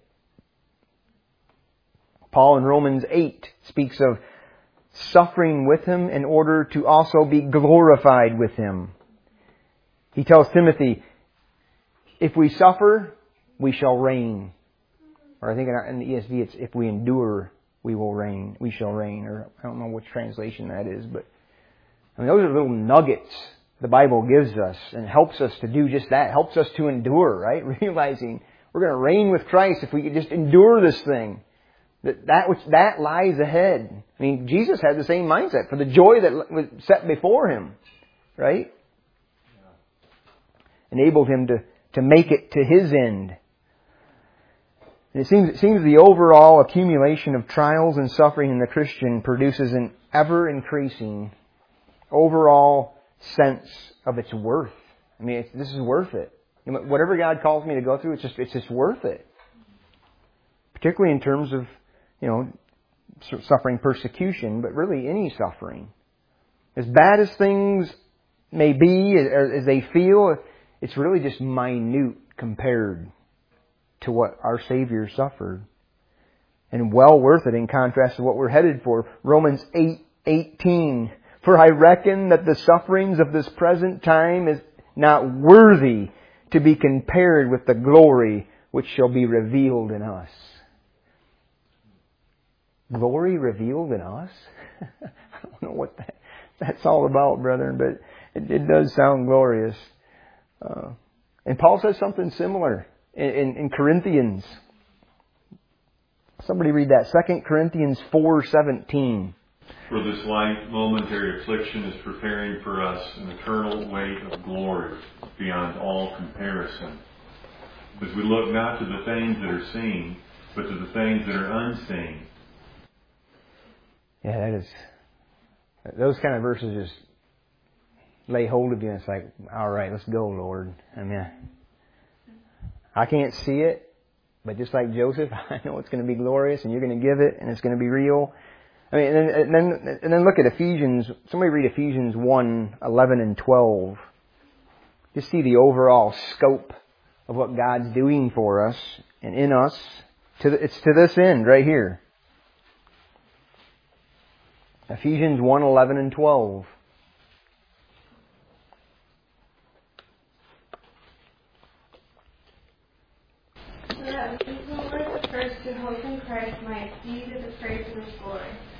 Paul in Romans 8 speaks of suffering with Him in order to also be glorified with Him. He tells Timothy, if we suffer, we shall reign. Or I think in the ESV it's if we endure, we shall reign. Or I don't know which translation that is, but those are little nuggets the Bible gives us and helps us to do just that. Helps us to endure, right? Realizing we're going to reign with Christ if we could just endure this thing. That lies ahead. I mean, Jesus had the same mindset for the joy that was set before Him, right? Enabled Him to make it to His end. And it seems the overall accumulation of trials and suffering in the Christian produces an ever-increasing overall sense of its worth. I mean, this is worth it. Whatever God calls me to go through, it's just worth it. Particularly in terms of, suffering persecution, but really any suffering. As bad as things may be, as they feel, it's really just minute compared to what our Savior suffered. And well worth it in contrast to what we're headed for. Romans 8:18. For I reckon that the sufferings of this present time is not worthy to be compared with the glory which shall be revealed in us. Glory revealed in us? I don't know what that's all about, brethren, but it does sound glorious. And Paul says something similar in Corinthians. Somebody read that. 2 Corinthians 4:17. For this light momentary affliction is preparing for us an eternal weight of glory beyond all comparison. Because we look not to the things that are seen, but to the things that are unseen. Yeah, those kind of verses just lay hold of you, and it's like, all right, let's go, Lord. I mean, I can't see it, but just like Joseph, I know it's going to be glorious, and you're going to give it, and it's going to be real. I mean, and then look at Ephesians. Somebody read Ephesians 1:11 and 12. Just see the overall scope of what God's doing for us and in us. It's to this end right here. Ephesians 1:11 and 12. So that we who were the first to hope in Christ might see to the praise of His glory.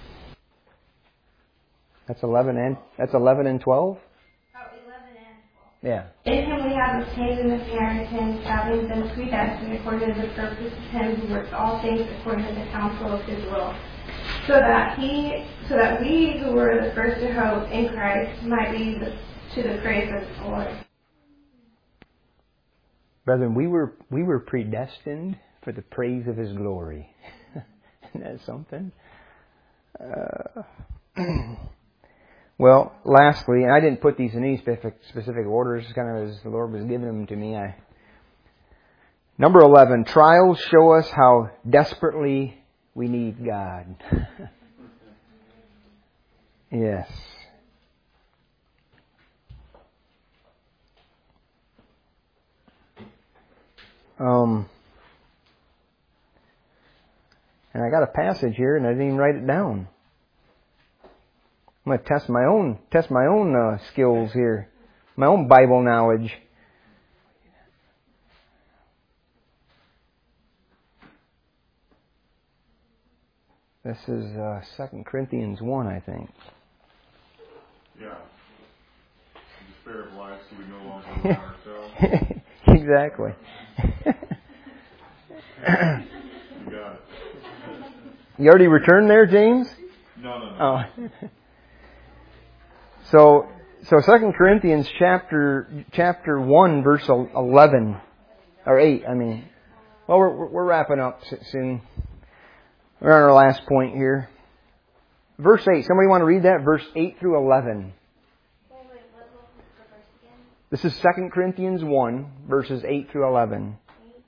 That's 11 and 12? Oh, 11 and 12. Yeah. In Him we have obtained an inheritance, having been predestined according to the purpose of Him who works all things according to the counsel of His will, so that we who were the first to hope in Christ might be to the praise of His glory. Brethren, we were predestined for the praise of His glory. Isn't that something? Well, lastly, and I didn't put these in any specific orders, kind of as the Lord was giving them to me. Number 11, trials show us how desperately we need God. Yes. And I got a passage here, and I didn't even write it down. I'm going to test my own skills here, my own Bible knowledge. This is 2 Corinthians 1, I think. Yeah. Despair of life, so we no longer live ourselves. Exactly. You got it. You already returned there, James? No. Oh. So 2 Corinthians chapter 1, verse 11, or 8, I mean. Well, we're wrapping up soon. We're on our last point here. Verse 8, somebody want to read that? Verse 8 through 11. What was the verse again? This is 2 Corinthians 1, verses 8 through 11.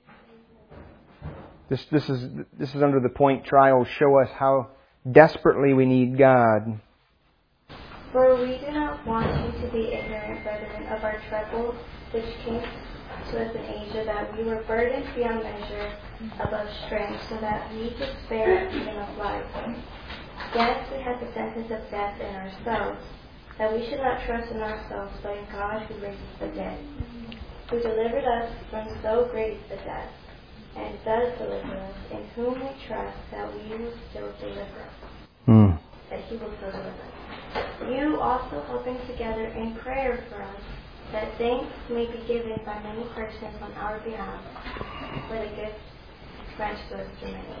This is under the point, trials show us how desperately we need God. For we do not want you to be ignorant, brethren, of our trouble which came to us in Asia, that we were burdened beyond measure above strength, so that we could spare even of life. Yes, we had the sentence of death in ourselves, that we should not trust in ourselves, but in God who raises the dead, who delivered us from so great a death, and does deliver us, in whom we trust that we will still deliver. That He will still deliver us. You also helping together in prayer for us, that thanks may be given by many persons on our behalf for the gifts granted us through many.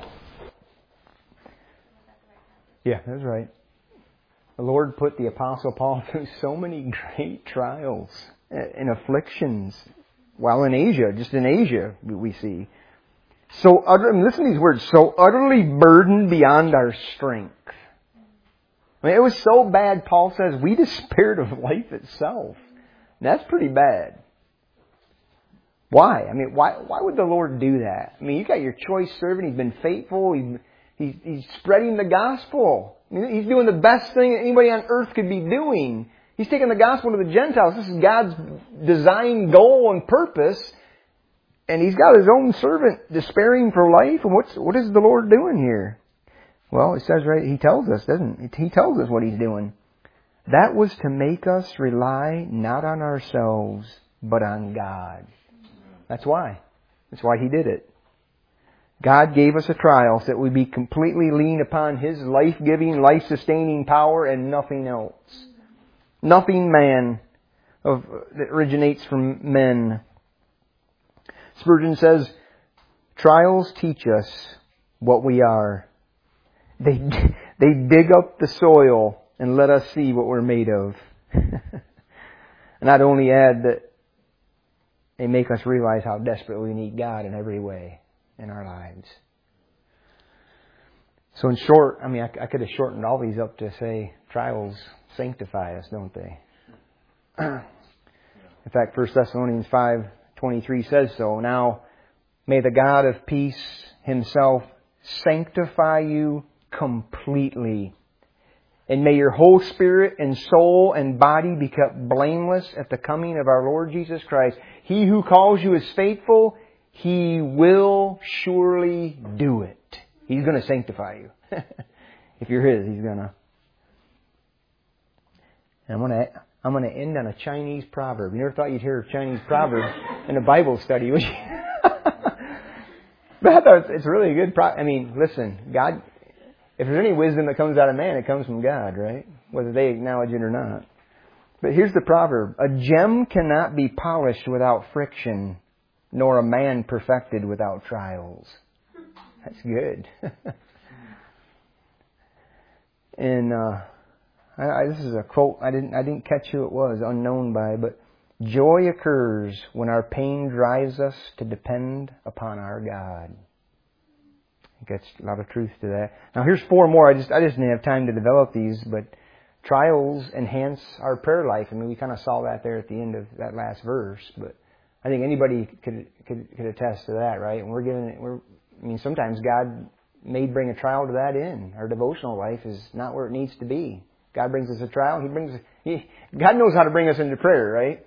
Yeah, that's right. The Lord put the Apostle Paul through so many great trials and afflictions while in Asia, just in Asia, we see. Listen to these words, so utterly burdened beyond our strength. I mean, it was so bad, Paul says, we despaired of life itself. And that's pretty bad. Why? I mean, why would the Lord do that? I mean, you got your choice servant. He's been faithful. He's spreading the gospel. I mean, he's doing the best thing that anybody on earth could be doing. He's taking the gospel to the Gentiles. This is God's design, goal, and purpose. And He's got His own servant despairing for life. And what is the Lord doing here? Well, it says right, He tells us, doesn't it? He tells us what He's doing. That was to make us rely not on ourselves, but on God. That's why. That's why He did it. God gave us a trial so that we be completely lean upon His life-giving, life-sustaining power and nothing else. Nothing that originates from men. Spurgeon says, trials teach us what we are. They dig up the soil and let us see what we're made of. And I'd only add that they make us realize how desperately we need God in every way in our lives. So in short, I could have shortened all these up to say, trials sanctify us, don't they? In fact, 1 Thessalonians 5:23 says so. Now, may the God of peace Himself sanctify you completely. And may your whole spirit and soul and body be kept blameless at the coming of our Lord Jesus Christ. He who calls you is faithful. He will surely do it. He's going to sanctify you. If you're His, He's going to. And I'm going to end on a Chinese proverb. You never thought you'd hear a Chinese proverb in a Bible study, would you? But I thought it's really a good listen, God, if there's any wisdom that comes out of man, it comes from God, right? Whether they acknowledge it or not. But here's the proverb. A gem cannot be polished without friction, nor a man perfected without trials. That's good. And this is a quote. I didn't catch who it was, unknown by, but joy occurs when our pain drives us to depend upon our God. I think that's a lot of truth to that. Now here's four more. I just didn't have time to develop these, but trials enhance our prayer life. We kind of saw that there at the end of that last verse, but I think anybody could attest to that, right? And sometimes God may bring a trial to that end. Our devotional life is not where it needs to be. God brings us a trial. God knows how to bring us into prayer, right?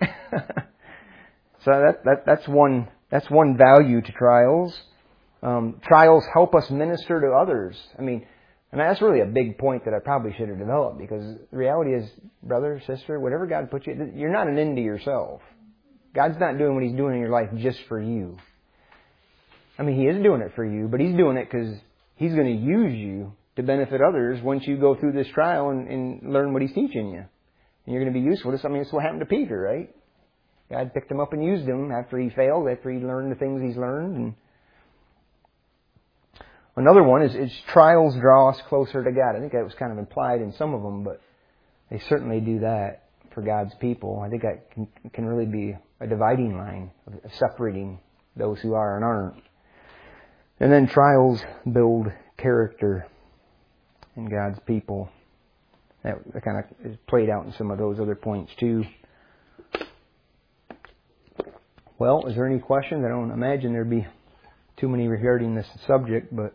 So that's one value to trials. Trials help us minister to others. That's really a big point that I probably should have developed, because the reality is, brother, sister, whatever God puts you, you're not an end to yourself. God's not doing what He's doing in your life just for you. He is doing it for you, but He's doing it because He's going to use you to benefit others once you go through this trial and learn what He's teaching you. And you're going to be useful. It's what happened to Peter, right? God picked him up and used him after he failed, after he learned the things he's learned. And another one is trials draw us closer to God. I think that was kind of implied in some of them, but they certainly do that for God's people. I think that can really be a dividing line of separating those who are and aren't. And then trials build character in God's people. That kind of is played out in some of those other points too. Well, is there any questions? I don't imagine there'd be too many regarding this subject, but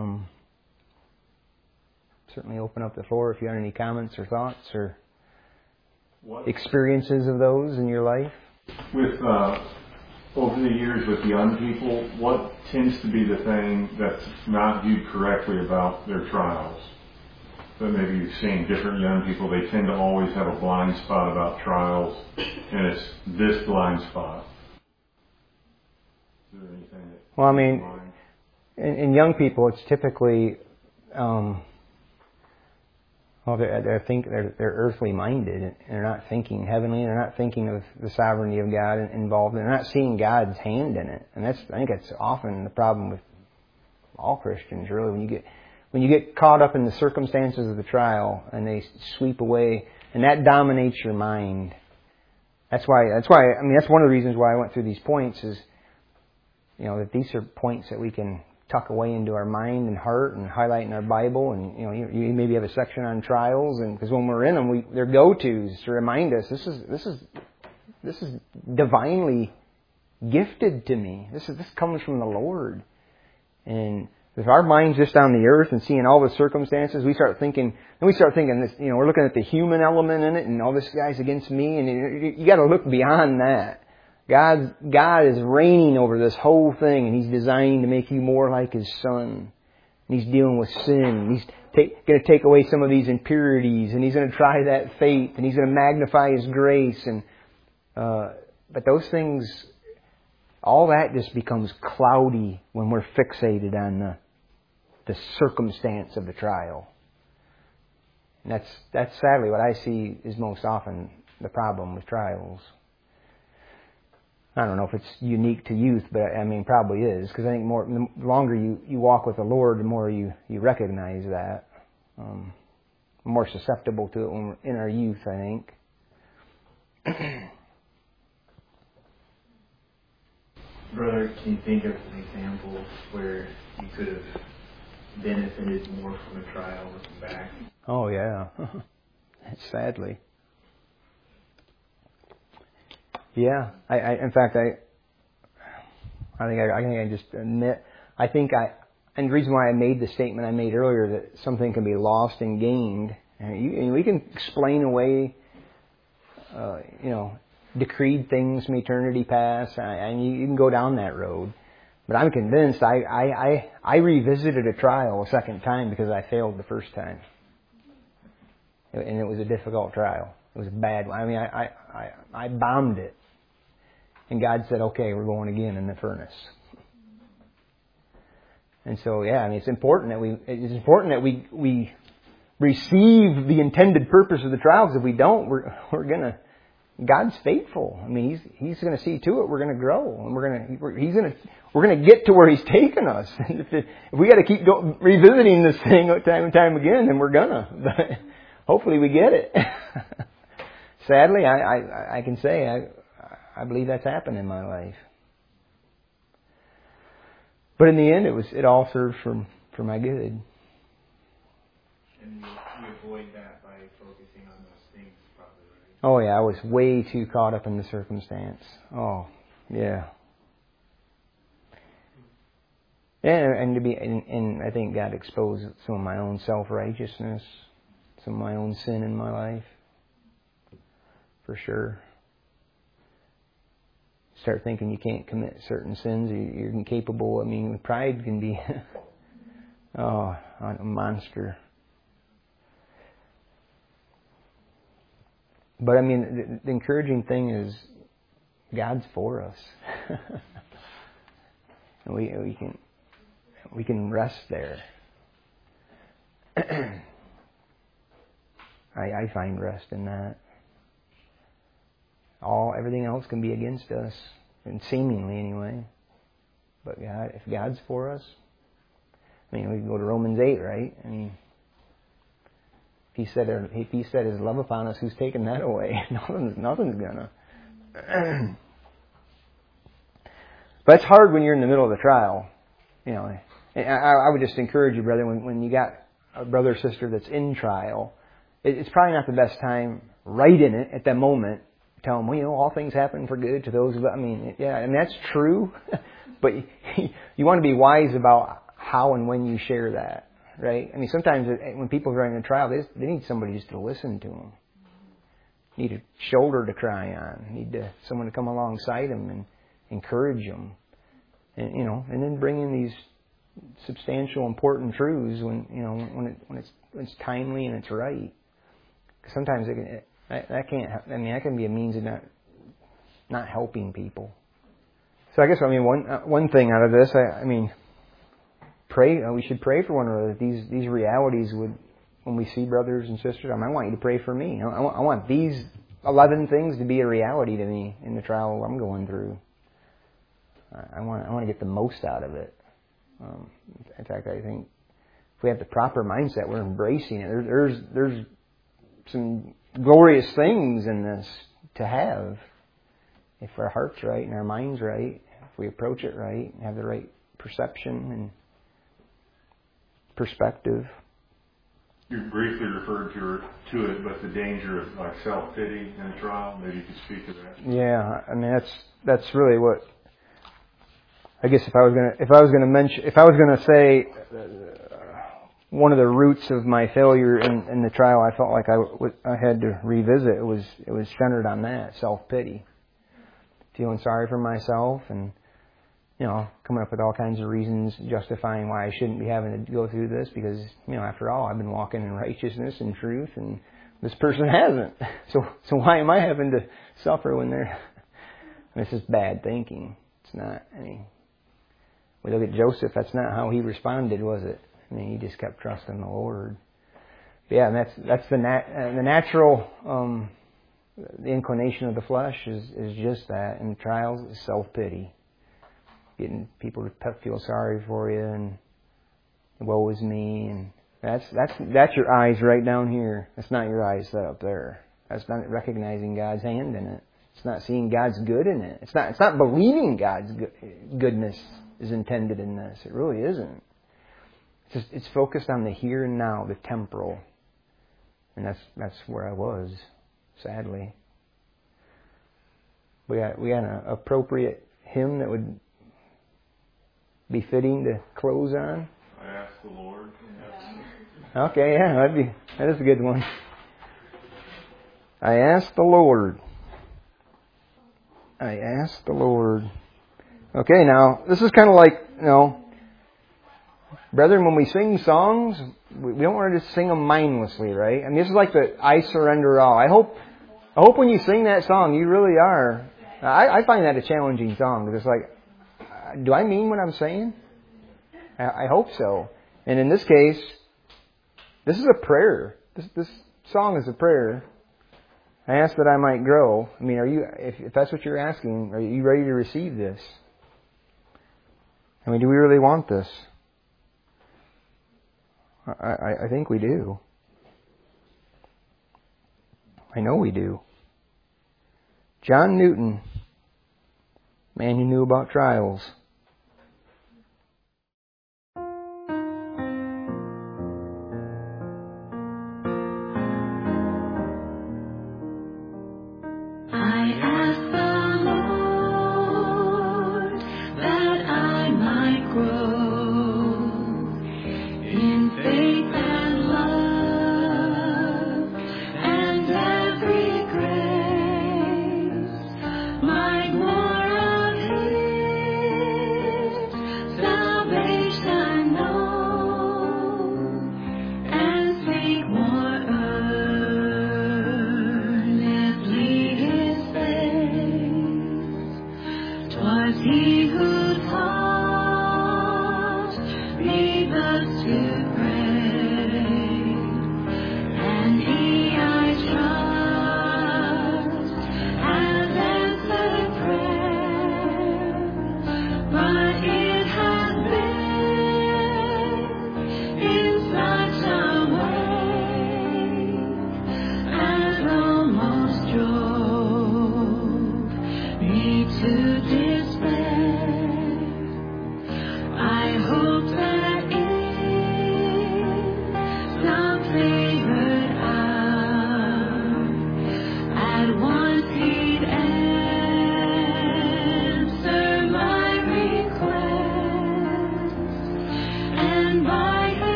certainly open up the floor if you have any comments or thoughts or experiences of those in your life. With over the years with young people, what tends to be the thing that's not viewed correctly about their trials? That maybe you've seen different young people, they tend to always have a blind spot about trials, and it's this blind spot. Is there anything that... Well, in young people, it's typically, they're earthly minded, and they're not thinking heavenly. They're not thinking of the sovereignty of God involved. They're not seeing God's hand in it, and I think that's often the problem with all Christians. Really, when you get caught up in the circumstances of the trial, and they sweep away, and that dominates your mind. That's why. That's one of the reasons why I went through these points is, that these are points that we can tuck away into our mind and heart and highlight in our Bible. And you maybe have a section on trials, and because when we're in them, they're go-tos to remind us this is divinely gifted to me. This comes from the Lord. And if our mind's just on the earth and seeing all the circumstances, we start thinking this. We're looking at the human element in it, and all this guy's against me, and you got to look beyond that. God is reigning over this whole thing, and He's designing to make you more like His Son. And He's dealing with sin. He's going to take away some of these impurities, and He's going to try that faith, and He's going to magnify His grace. And but those things, all that just becomes cloudy when we're fixated on the circumstance of the trial. And that's sadly what I see is most often the problem with trials. I don't know if it's unique to youth, but I mean, probably is, because I think the longer you walk with the Lord, the more you recognize that. More susceptible to it when we're in our youth, I think. Brother, can you think of an example where you could have benefited more from a trial looking back? Oh, yeah. Sadly. Yeah. In fact, I think I just admit, and the reason why I made the statement I made earlier that something can be lost and gained, and we can explain away, decreed things from eternity past, and you can go down that road. But I'm convinced I revisited a trial a second time because I failed the first time. And it was a difficult trial. It was a bad one. I mean, I bombed it. And God said, okay, we're going again in the furnace. And so, yeah, I mean, it's important that we receive the intended purpose of the trials. If we don't, we're gonna. God's faithful. I mean, He's going to see to it. We're going to grow, and we're going to get to where He's taken us. If we got to keep revisiting this thing time and time again, then we're gonna. But hopefully, we get it. Sadly, I can say I believe that's happened in my life. But in the end, it all served for my good. And you avoid that by focusing on those things, probably, right? Oh yeah, I was way too caught up in the circumstance. Oh yeah. And I think God exposed some of my own self-righteousness, some of my own sin in my life, for sure. Start thinking you can't commit certain sins, you're incapable. I mean, pride can be a monster. But I mean, the encouraging thing is God's for us, and we can rest there. I find rest in that. Everything else can be against us, and seemingly anyway. But God, if God's for us, I mean, we can go to Romans 8, right? I mean, if He set His love upon us, who's taken that away? Nothing's gonna. But it's hard when you're in the middle of the trial. You know, I would just encourage you, brother, when you got a brother or sister that's in trial, it's probably not the best time right in it at that moment. Tell them, well, all things happen for good to those. That's true, but you want to be wise about how and when you share that, right? I mean, sometimes when people are in a trial, they need somebody just to listen to them. Need a shoulder to cry on. Need someone to come alongside them and encourage them, and then bring in these substantial, important truths when it's timely and it's right. Because sometimes that can be a means of not helping people. So I guess one thing out of this, pray. We should pray for one another. These realities would, when we see brothers and sisters, I want you to pray for me. I want these 11 things to be a reality to me in the trial I'm going through. I want to get the most out of it. In fact, I think if we have the proper mindset, we're embracing it. There's some glorious things in this to have if our heart's right and our mind's right, if we approach it right and have the right perception and perspective. You briefly referred to it, but the danger of self-pity in a trial. Maybe you could speak to that. Yeah, I mean that's really what. I guess if I was gonna say one of the roots of my failure in the trial, I felt like I had to revisit. It was centered on that self-pity, feeling sorry for myself, and coming up with all kinds of reasons justifying why I shouldn't be having to go through this because after all I've been walking in righteousness and truth, and this person hasn't. So why am I having to suffer when they're? This is bad thinking. It's not. We look at Joseph. That's not how he responded, was it? He just kept trusting the Lord. But yeah, and that's the natural The inclination of the flesh is just that. And the trials is self-pity. Getting people to feel sorry for you and woe is me. And that's your eyes right down here. That's not your eyes set up there. That's not recognizing God's hand in it. It's not seeing God's good in it. It's not believing God's goodness is intended in this. It really isn't. It's focused on the here and now, the temporal. And that's where I was, sadly. We had an appropriate hymn that would be fitting to close on. I ask the Lord. Okay, yeah, that is a good one. I ask the Lord. I ask the Lord. Okay, now, this is kind of like, brethren, when we sing songs, we don't want to just sing them mindlessly, right? I mean, this is like the I surrender all. I hope when you sing that song, you really are. I find that a challenging song, because it's like, do I mean what I'm saying? I hope so. And in this case, this is a prayer. This song is a prayer. I ask that I might grow. I mean, if that's what you're asking, are you ready to receive this? I mean, do we really want this? I think we do. I know we do. John Newton, man who knew about trials.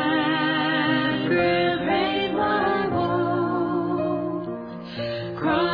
Cross